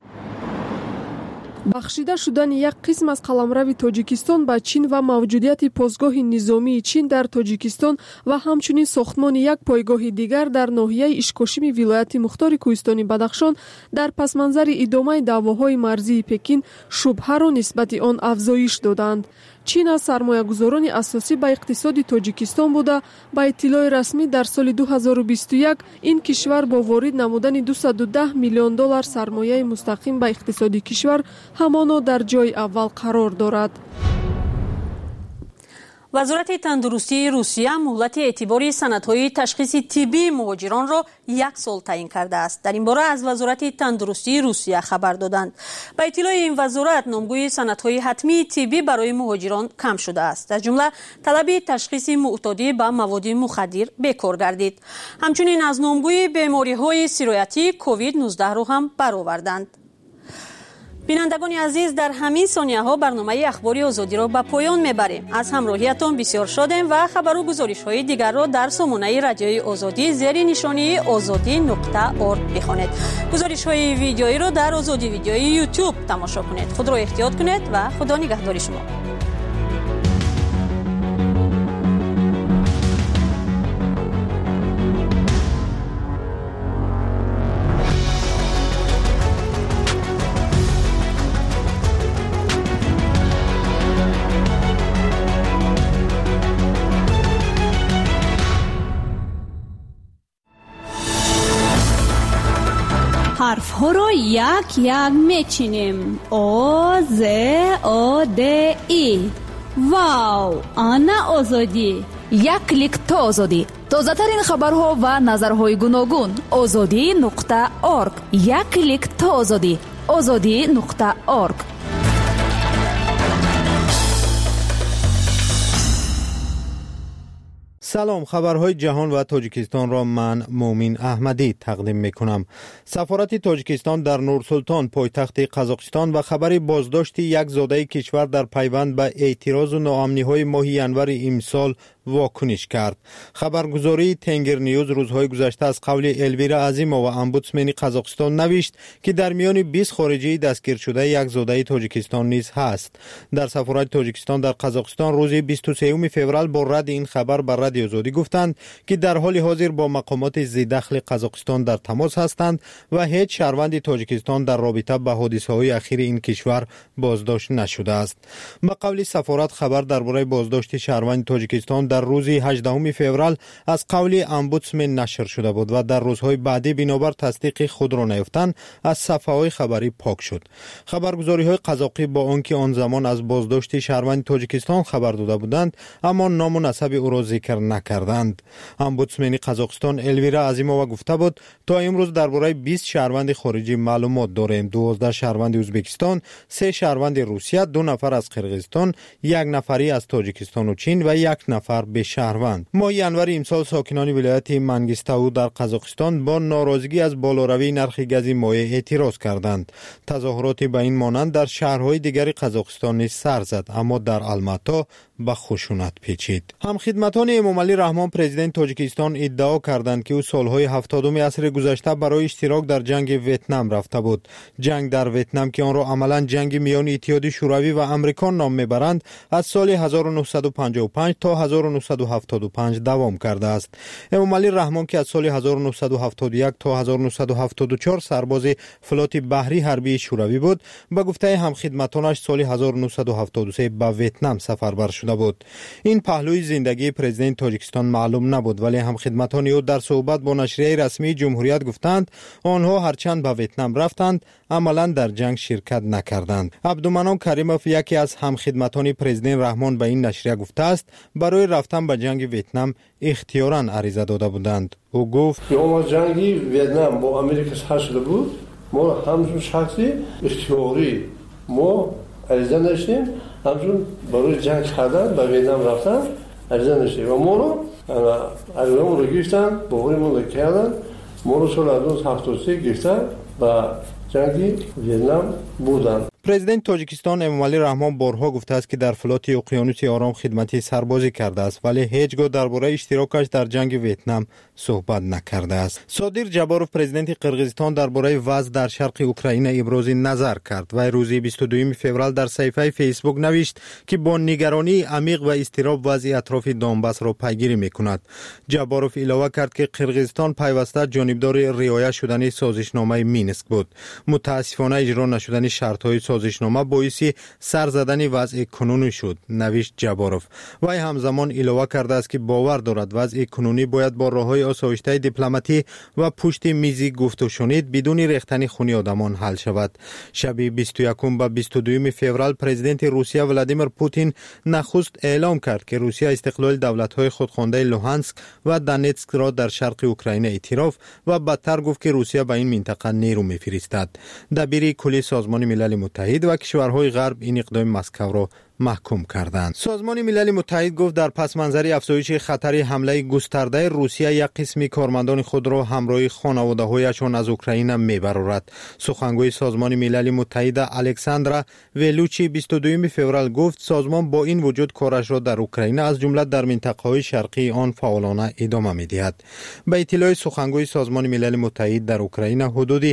بخشیده شدن یک قسم از قلمرو تاجیکستان به چین و موجودیت پاسگاه نظامی چین در تاجیکستان و همچنین ساختمان یک پایگاه دیگر در ناحیه اشکاشم ولایت مختار کوهستانی بدخشان در پس منظر ادامه دعواهای مرزی پکین شبهه را نسبت آن افزایش دادند. چین از سرمایه‌گذاران اساسی به اقتصاد تاجیکستان بوده. با اطلاع رسمی در سال 2021 این کشور با وارد نمودن 210 میلیون دلار سرمایه مستقیم به اقتصاد کشور همانا در جای اول قرار دارد. وزارت تندرستی روسیه مهلت اعتباری سندهای تشخیص طبی مهاجران را 1 سال تعیین کرده است. در این باره از وزارت تندرستی روسیه خبر دادند. به اطلاع این وزارت نامگوی سندهای حتمی طبی برای مهاجران کم شده است. از جمله طلب تشخیص معتادی به مواد مخدر بکار گردید. همچنین از نامگوی بیماری‌های سرایتی کووید 19 را هم برآوردند. بینندگان عزیز، در همین ثانیه ها برنامه اخباری آزادی را به پایان میبریم. از همراهیتان بسیار شادیم و خبر و گزارش های دیگر را در سامانه رادیوی آزادی زیر نشانی azadi.org بخوانید. گزارش های ویدیویی را در آزادی ویدیوی یوتیوب تماشا کنید. خود را احتیاط کنید و خدا نگهدار شما. حرف ها رو یک یک میچینیم. آ ز آ د ای. واو، آنا آزادی. یک کلیک تا آزادی. تازه ترین خبرها و نظرهای گوناگون. azadi.org. یک کلیک تا آزادی. azadi.org. سلام، خبرهای جهان و تاجیکستان را من مومین احمدی تقدیم میکنم. سفارت تاجیکستان در نورسلطان پایتخت قزاقستان و خبر بازداشت یک زاده کشور در پیوند به اعتراض و ناامنی‌های ماه ینور امسال واکنش کرد. خبرگزاری تنگر نیوز روزهای گذشته از قول الویرا عظیمووا و امبودسمن قزاقستان نوشت که در میان 20 خارجی دستگیر شده یک زاده تاجیکستان نیز هست. در سفارت تاجیکستان در قزاقستان روز 23 فوریه با رد این خبر بر رادیو آزادی گفتند که در حال حاضر با مقامات ذی‌دخل قزاقستان در تماس هستند و هیچ شهروند تاجیکستان در رابطه با حادثه‌های اخیر این کشور بازداشت نشده است. به قول سفارت خبر درباره بازداشت شهروند تاجیکستان در روز 18 فوریه از قول امبودسمن نشر شده بود و در روزهای بعدی بنابر تصدیق خود را نیافتند از صفحه‌های خبری پاک شد. خبرگزاری‌های قزاقی با آنکه آن زمان از بازداشت شهروند تاجیکستان خبر داده بودند اما نام و نسب او را ذکر نکردند. امبودسمن قزاقستان الویرا عظیمووا گفته بود تا امروز درباره 20 شهروند خارجی معلومات داریم. 12 شهروند ازبکستان، 3 شهروند روسیه، 2 نفر از قرقیزستان، 1 نفری از تاجیکستان و چین و 1 نفر به شهروند. ماه ینور امسال ساکنان ولایت منگیستاو در قزاقستان با ناراضگی از بالاروی نرخ گاز مایع اعتراض کردند. تظاهرات به این مانند در شهرهای دیگر قزاقستان نیز سر زد اما در الماتا به خشونت پیچید. همخدمتان امامعلی رحمان پرزیدنت تاجیکستان ادعا کردند که او سالهای 70 عصر گذشته برای اشتراک در جنگ ویتنام رفته بود. جنگ در ویتنام که آن را عملاً جنگ میان اتحاد شوروی و آمریکا نام میبرند از سال 1955 تا 1975 دوام کرده است. امامعلی رحمان که از سال 1971 تا 1974 سرباز فلات بحری حربی شوروی بود، به گفته همخدمتانش سال 1973 به ویتنام سفربر شده بود. این پهلوی زندگی پرزیدنت تاجیکستان معلوم نبود، ولی همخدمتان او در صحبت با نشریه رسمی جمهوریت گفتند آنها هرچند به ویتنام رفتند عملا در جنگ شرکت نکردند. عبدالمنان کریموف یکی از همخدمتان پرزیدنت رحمان به این نشریه گفته است برای رفتن به جنگ ویتنام اختیاراً عریضه داده بودند. او گفت ما جنگی ویتنام با آمریکا سر شده بود، ما همچون شخصی اختیاری ما عریضه نشیم، همچون برای جنگ کردن به ویتنام رفتن عریضه نشیم و ما رو عریضه ما رو گرفتن، باقی ما رو کردن، ما رو سال 1973 گرفتن و جنگی ویتنام بودن. پرزیدنت تاجیکستان امامعلی رحمان بارها گفته است که در فلات اقیانوس آرام خدمتی سربازی کرده است ولی هیچگاه درباره اشتراکش در جنگ ویتنام صحبت نکرده است. صادر جباروف پرزیدنت قرقیزستان درباره وضع در شرق اوکراین ابراز نظر کرد و روز 22 فوریه در صفحه فیسبوک نوشت که با نگرانی عمیق و اضطراب وضع اطراف دونباس را پیگیری میکند. جباروف علاوه کرد که قرقیزستان پیوسته جانبدار رعایت شدن سازشنامه مینسک بود. متاسفانه اجرا نشدن شرط‌های سازشنامه باعث سر زدن وضع کنونی شد، نوشت جباروف. وی همزمان علاوه کرده است که باور دارد وضع کنونی باید با راه‌های آسایشته دیپلماتی و پشت میز گفت و شنید بدون ریختن خون آدمان حل شود. شب 21 و 22 فوریه پرزیدنت روسیه ولادیمیر پوتین نخست اعلام کرد که روسیه استقلال دولت‌های خودخوانده لوهانسک و دونتسک را در شرق اوکراین اعتراف و بدتر گفت که روسیه به این منطقه نیرو می‌فرستد. دبیر کلی سازمان ملل متحد و کشورهای غرب این اقدام مسکو را محکوم کردند. سازمان ملل متحد گفت در پس منظر افزایش خطر حمله گسترده روسیه یک قسم کارمندان خود را همراه خانواده‌هایشان از اوکراین میبرد. سخنگوی سازمان ملل متحد الکساندرا ولوچی 22 فوریه گفت سازمان با این وجود کارش را در اوکراین از جمله در منطقه‌های شرقی آن فعالانه ادامه می‌دهد. به اطلاع سخنگوی سازمان ملل متحد در اوکراین حدود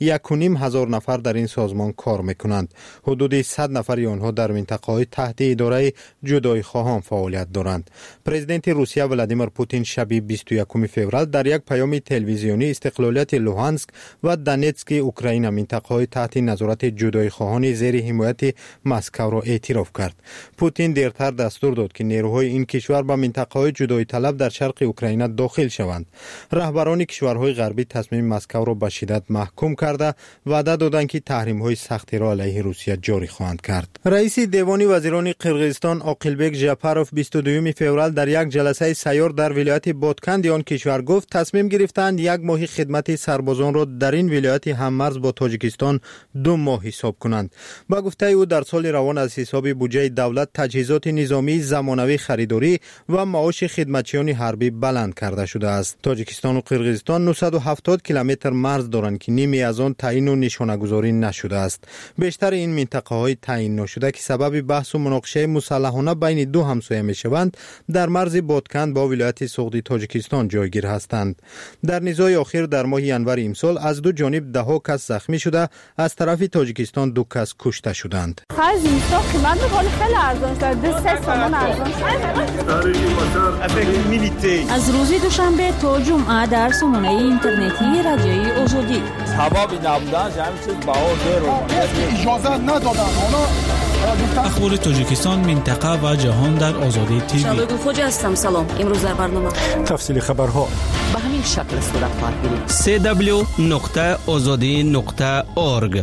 1,500 نفر در این سازمان کار می‌کنند. حدود 100 نفر آنها در منطقه‌های تحت اداره جدایی خواهان فعالیت دارند. پرزیدنت روسیه ولادیمیر پوتین شب 21 فوریه در یک پیام تلویزیونی استقلالیت لوهانسک و دونتسک اوکراین منطقه‌های تحت نظارت جدایی خواهان زیر حمایت مسکو را اعتراف کرد. پوتین دیرتر دستور داد که نیروهای این کشور به منطقه‌های جدایی طلب در شرق اوکراین داخل شوند. رهبران کشورهای غربی تصمیم مسکو را به شدت محکوم کرده وعده دادند که تحریم‌های سختی را علیه روسیه جاری خواهند کرد. رئیس دیوان وزیران وزیران قرغیزستان عاقلبک ژاپاروف 22 فوریه در یک جلسه سیار در ولایت بادکند آن کشور گفت تصمیم گرفتند یک ماه خدمت سربازان را در این ولایت هممرز با تاجیکستان 2 ماه حساب کنند. با گفته او در سال روان از حساب بودجه دولت تجهیزات نظامی زمانوی خریداری و معاش خدمتچیان حربی بلند کرده شده است. تاجیکستان و قرغیزستان 970 کیلومتر مرز دارند که نیمی از آن تعیین و نشانه‌گذاری نشده است. بیشتر این منطقه های تعیین نشده که سبب بحث و مناقشه مسلحانه بین دو همسایه می شوند در مرز بادکند با ولایت سغدی تاجیکستان جایگیر هستند. در نزاع آخر در ماه ینور امسال از دو جانب 10 کس زخمی شده، از طرف تاجیکستان 2 کس کشته شدند. از روز دوشنبه تا جمعه در سامانه اینترنتی رادیوی آزادی اجازه ندادن. اخبار تاجیکستان، منطقه و جهان در آزادی تیوی. شالوی خوج هستم. سلام. امروز در برنامه تفصیل خبرها به همین شکل صورت خواهد گرفت. www.azadi.org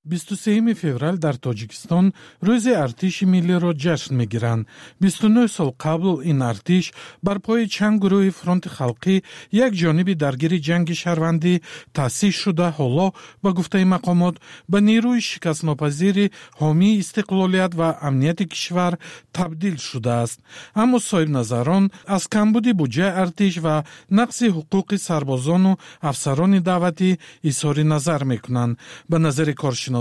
23 فеврал در تاجیکستان روز ارتش ملی را جشن میگیرند. 29 سال قبل این ارتش بر پای چند گروه فرانت خلقی یک جانب درگیر جنگ شهروندی تأسیس شده، حالا با گفته مقامات به نیروی شکست ناپذیر حامی استقلالیت و امنیت کشور تبدیل شده است. اما صاحب نظران از کمبود بودجه ارتش و نقص حقوق سربازان و افسران دعوتی اظهار نظر میکنند. به نظر کارشناسان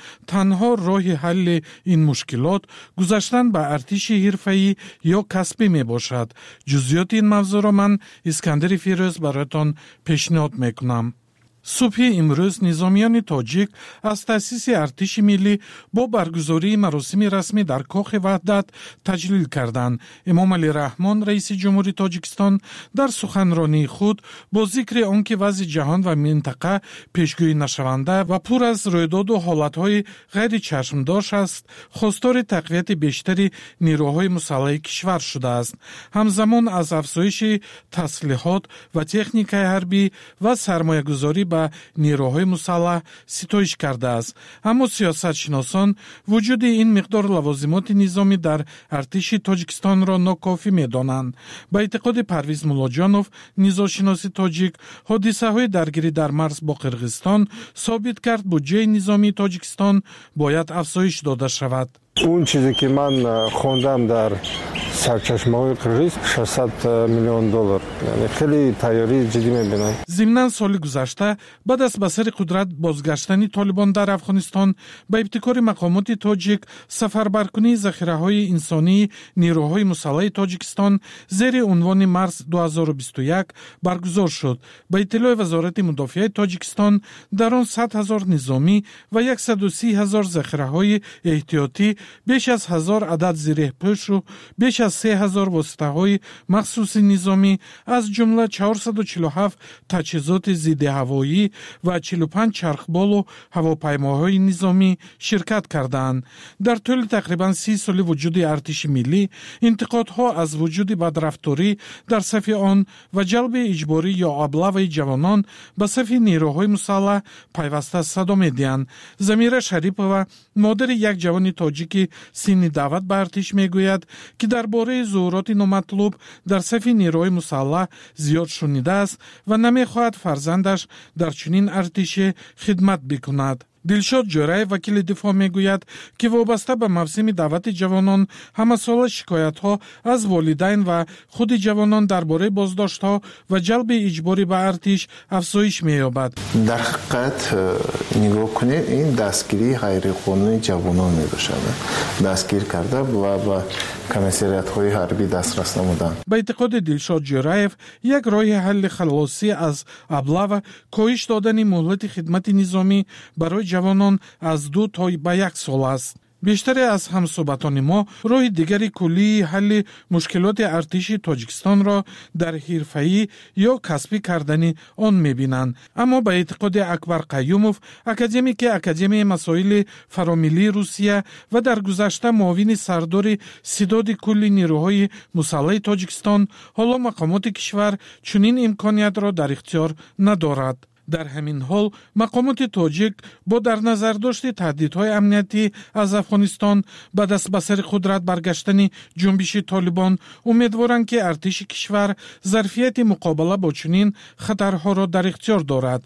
تنها راه حل این مشکلات گذاشتن به ارتش حرفه‌ای یا کسبی می باشد. جزئیات این موضوع را من اسکندر فیروز برایتان پیشنهاد میکنم. صبح امروز نظامیان تاجیک از تأسیس ارتش ملی با برگزاری مراسم رسمی در کاخ وحدت تجلیل کردند. امام علی رحمان رئیس جمهوری تاجیکستان در سخنرانی خود با ذکر آنکه وضع جهان و منطقه پیشگویی نشونده و پر از رویداد و حالتهای غیر چشمداش است، خواستار تقویت بیشتری نیروهای مسلح کشور شده است. همزمان از افزایش تسلیحات و تکنیک حربی و سرمایه‌گذاری به نیروهای مسلح ستایش کرده است. اما سیاستشناسان وجود این مقدار لوازمات نظامی در ارتش تاجیکستان را ناکافی می‌دانند. به اعتقاد پرویز مولاجانوف، نژادشناس تاجیک، حادثه‌های درگیری در مرز با قرغیزستان ثابت کرد بودجه نظامی تاجیکستان باید افزایش داده شود. اون چیزی که من خوندم در سرچشمه‌های قرغیز 600 میلیون دلار، یعنی خیلی تیاری جدی می‌بینم. ضمناً سال گذشته بعد از به سر قدرت بازگشتن طالبان در افغانستان به ابتکار مقامات تاجیک سفربرکنی ذخیره‌های انسانی نیروهای مسلح تاجیکستان زیر عنوان مرز 2021 برگزار شد. به اطلاع وزارت مدافعه تاجیکستان در آن 100,000 نظامی و 130,000 ذخیره‌های احتیاطی، بیش از 1000 عدد زیره‌پوش و بیش از 3000 واسطه‌های مخصوص نظامی از جمله 447 تجهیزات ضد هوایی و 45 چرخبال و هواپیماهای نظامی شرکت کردند. در طول تقریباً 30 سال وجود ارتش ملی، انتقادها از وجود بدرفتاری در صف آن و جلب اجباری یا ابلاغ جوانان به صف نیروهای مسلح پیوسته صدا می‌دهند. زمیره شریپова، مادر یک جوان تاجیکی سن دعوت به ارتش میگوید که درباره ظهورات نامطلوب در صف نیروهای مسلح زیاد شنیده است و نمیخواهد فرزندش در چنین ارتشی خدمت بکند. دلشاد جوراєв وکیل دفاع میگوید که وابسته به موسم دعوت جوانان همه سال شکایت ها از والدین و خود جوانان درباره بازداشت ها و جلب اجباری به ارتش افزایش مییابد. در حقیقت نگاه کنید این دستگیری غیر قانونی جوانان میباشد. دستگیر کرده و با کمیسریت های حربی دسترس نمودن. به اعتقاد دلشاد جوراєв یک راه حل خلاصی از ابلاغ کاهش دادن مهلت خدمت نظامی برای جوانان از 2 تا به 1 سال است. بیشتر از همصحبتان ما راه دیگری کلی حل مشکلات ارتش تاجیکستان را در حرفه‌ای یا کسبی کردن آن می‌بینند. اما به اعتقاد اکبر قیوموف، اکادمیک اکادمی مسائل فراملی روسیه و در گذشته معاون سردار ستاد کل نیروهای مسلح تاجیکستان، حالا مقامات کشور چنین امکانیت را در اختیار ندارد. در همین حال مقامات تاجیک با در نظر داشت تهدیدهای امنیتی از افغانستان به دست به سر قدرت برگشتن جنبش طالبان امیدوارند که ارتش کشور ظرفیت مقابله با چنین خطرها را در اختیار دارد.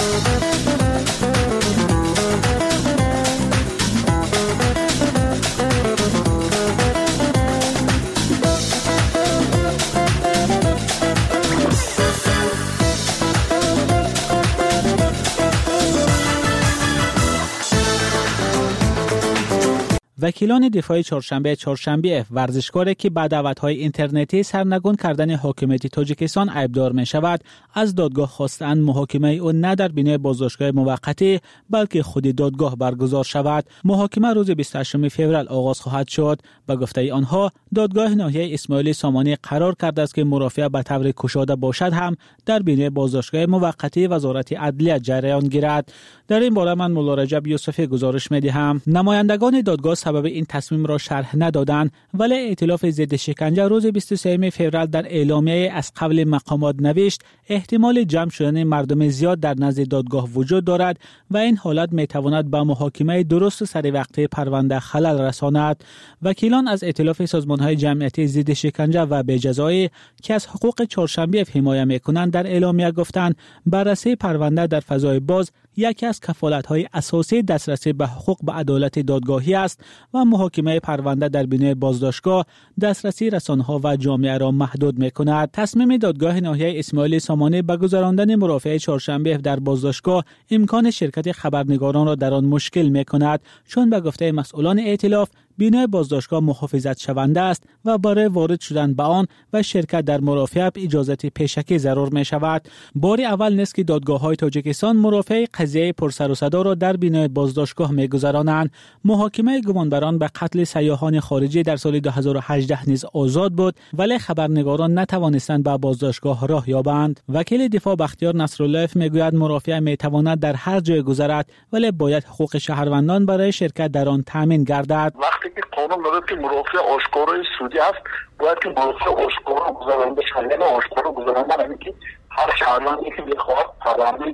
وکیلان دفاع چهارشنبه ورزشکاری که با دعوت‌های اینترنتی سرنگون کردن حاکمیت تاجیکستان عیبدار می‌شود از دادگاه خواستند محاکمه او نه در بینه بازداشتگاه موقتی بلکه خود دادگاه برگزار شود. محاکمه روز 28 فوریه آغاز خواهد شد. به گفته آنها دادگاه ناحیه اسماعیل سامانی قرار کرده است که مرافعه به طور گشاده باشد هم در بینه بازداشتگاه موقتی وزارت عدلیه جریان گیرد. در این باره من مولا رجب یوسفی گزارش می‌دهم. نمایندگان دادگاه سبب این تصمیم را شرح ندادند، ولی ائتلاف ضد شکنجه روز 23 فوریه در اعلامیه از قبل مقامات نوشت احتمال جمع شدن مردم زیاد در نزد دادگاه وجود دارد و این حالت میتواند به محاکمه درست سر وقت پرونده خلل رساند. وکیلان از ائتلاف سازمان‌های جمعیتی ضد شکنجه و بی‌جزایی که از حقوق چهارشنبه حمایت می‌کنند در اعلامیه گفتند بررسی پرونده در فضای باز یکی از کفالت‌های اساسی دسترسی به حقوق به عدالت دادگاهی است و محاکمه پرونده در بینه بازداشتگاه دسترسی رسانه‌ها و جامعه را محدود می‌کند. تصمیم دادگاه ناحیه اسماعیل سامانی به گذراندن مرافعه چهارشنبه در بازداشتگاه امکان شرکت خبرنگاران را در آن مشکل می‌کند، چون به گفته مسئولان ائتلاف بینای بازداشتگاه محافظت شونده است و برای وارد شدن به آن و شرکت در مرافعه اجازت پیشکی ضرور می شود. بار اول نیست که دادگاه‌های تاجیکستان مرافعه قضیه پرسر و صدا را در بینای بازداشتگاه می‌گذرانند. محاکمه گمانبران به قتل سیاحان خارجی در سال 2018 نیز آزاد بود، ولی خبرنگاران نتوانستند به بازداشتگاه راه یابند. وکیل دفاع بختیار نصرالله میگوید مرافعه میتواند در هر جای گذرد، ولی باید حقوق شهروندان برای شرکت در آن تامین گردد. که قانون داره که مرافع آشکارای سودی است، باید که مرافع آشکارا گذرانده شود. یعنی آشکارا گذرانده یعنی که هر شهروندی که بخواد پرونده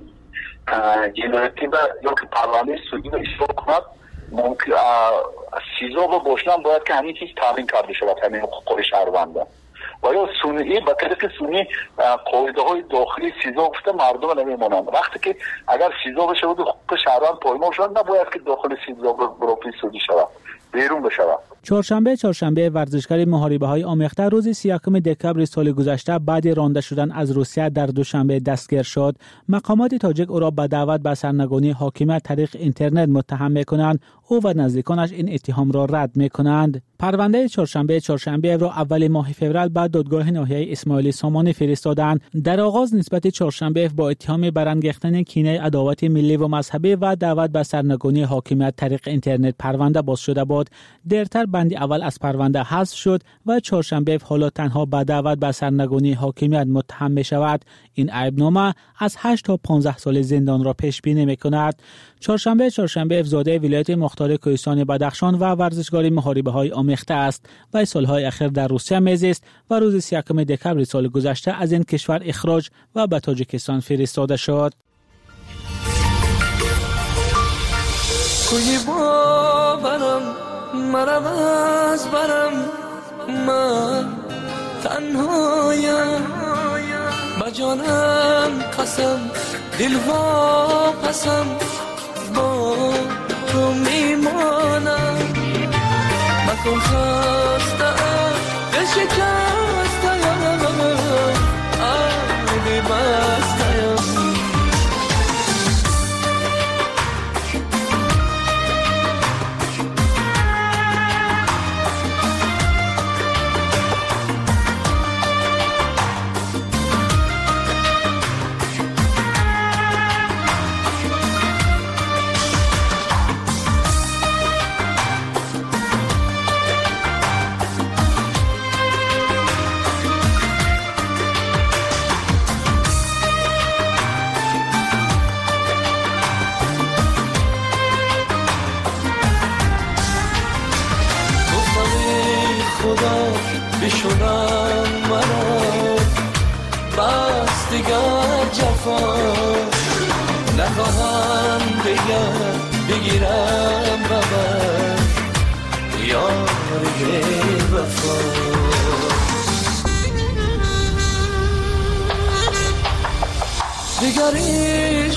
جنایتی یا که پرونده سودی را اشتباه کند ممکن سیزا و باشدن باید که همین چیز تامین کرده شود، همین حقوق شهروندان. و یا سنی به طریق سنی قاعده های داخلی سیزا گفته مردم نمیمونند. وقتی که اگر سیزا بشه و حقوق شهروند پایمال شود نباید که داخل سیزا مرافع سودی شود، بیرون بشود. چهارشنبه ورزشکار محاربه‌های آمیخته روز 31 دکمبر سال گذشته بعد رانده شدن از روسیه در دوشنبه دستگیر شد. مقامات تاجیک او را به دعوت به سرنگونی حاکمیت طریق اینترنت متهم می‌کنند. او و نزدیکانش این اتهام را رد می‌کنند. پرونده چهارشنبه را اول ماه فوریه بعد دادگاه ناحیه اسماعیل سامانی فرستادند. در آغاز نسبت چهارشنبه با اتهام برانگیختن کینه عداوت ملی و مذهبی و دعوت به سرنگونی حاکمیت طریق اینترنت پرونده باز شده بود. دیرتر بند اول از پرونده حذف شد و چهارشنبه حالا تنها به دعوت به سرنگونی حاکمیت متهم می شود. این عیبنامه از 8 تا 15 سال زندان را پیش بینی می کند. چهارشنبه زاده ولایت مختار کوهستان بدخشان و ورزشکار محاربه‌های آمیخته است و سالهای اخیر در روسیه میزیست و روز 31 دکمبر سال گذشته از این کشور اخراج و به تاجیکستان فرستاده شد. کوی باورم مرم از برم من تنهایم با جانم قسم دل واپسم با تو میمانم مکن خستم دل شکستم آبی بستم بشونم مرا بس دیگر جفا نگریش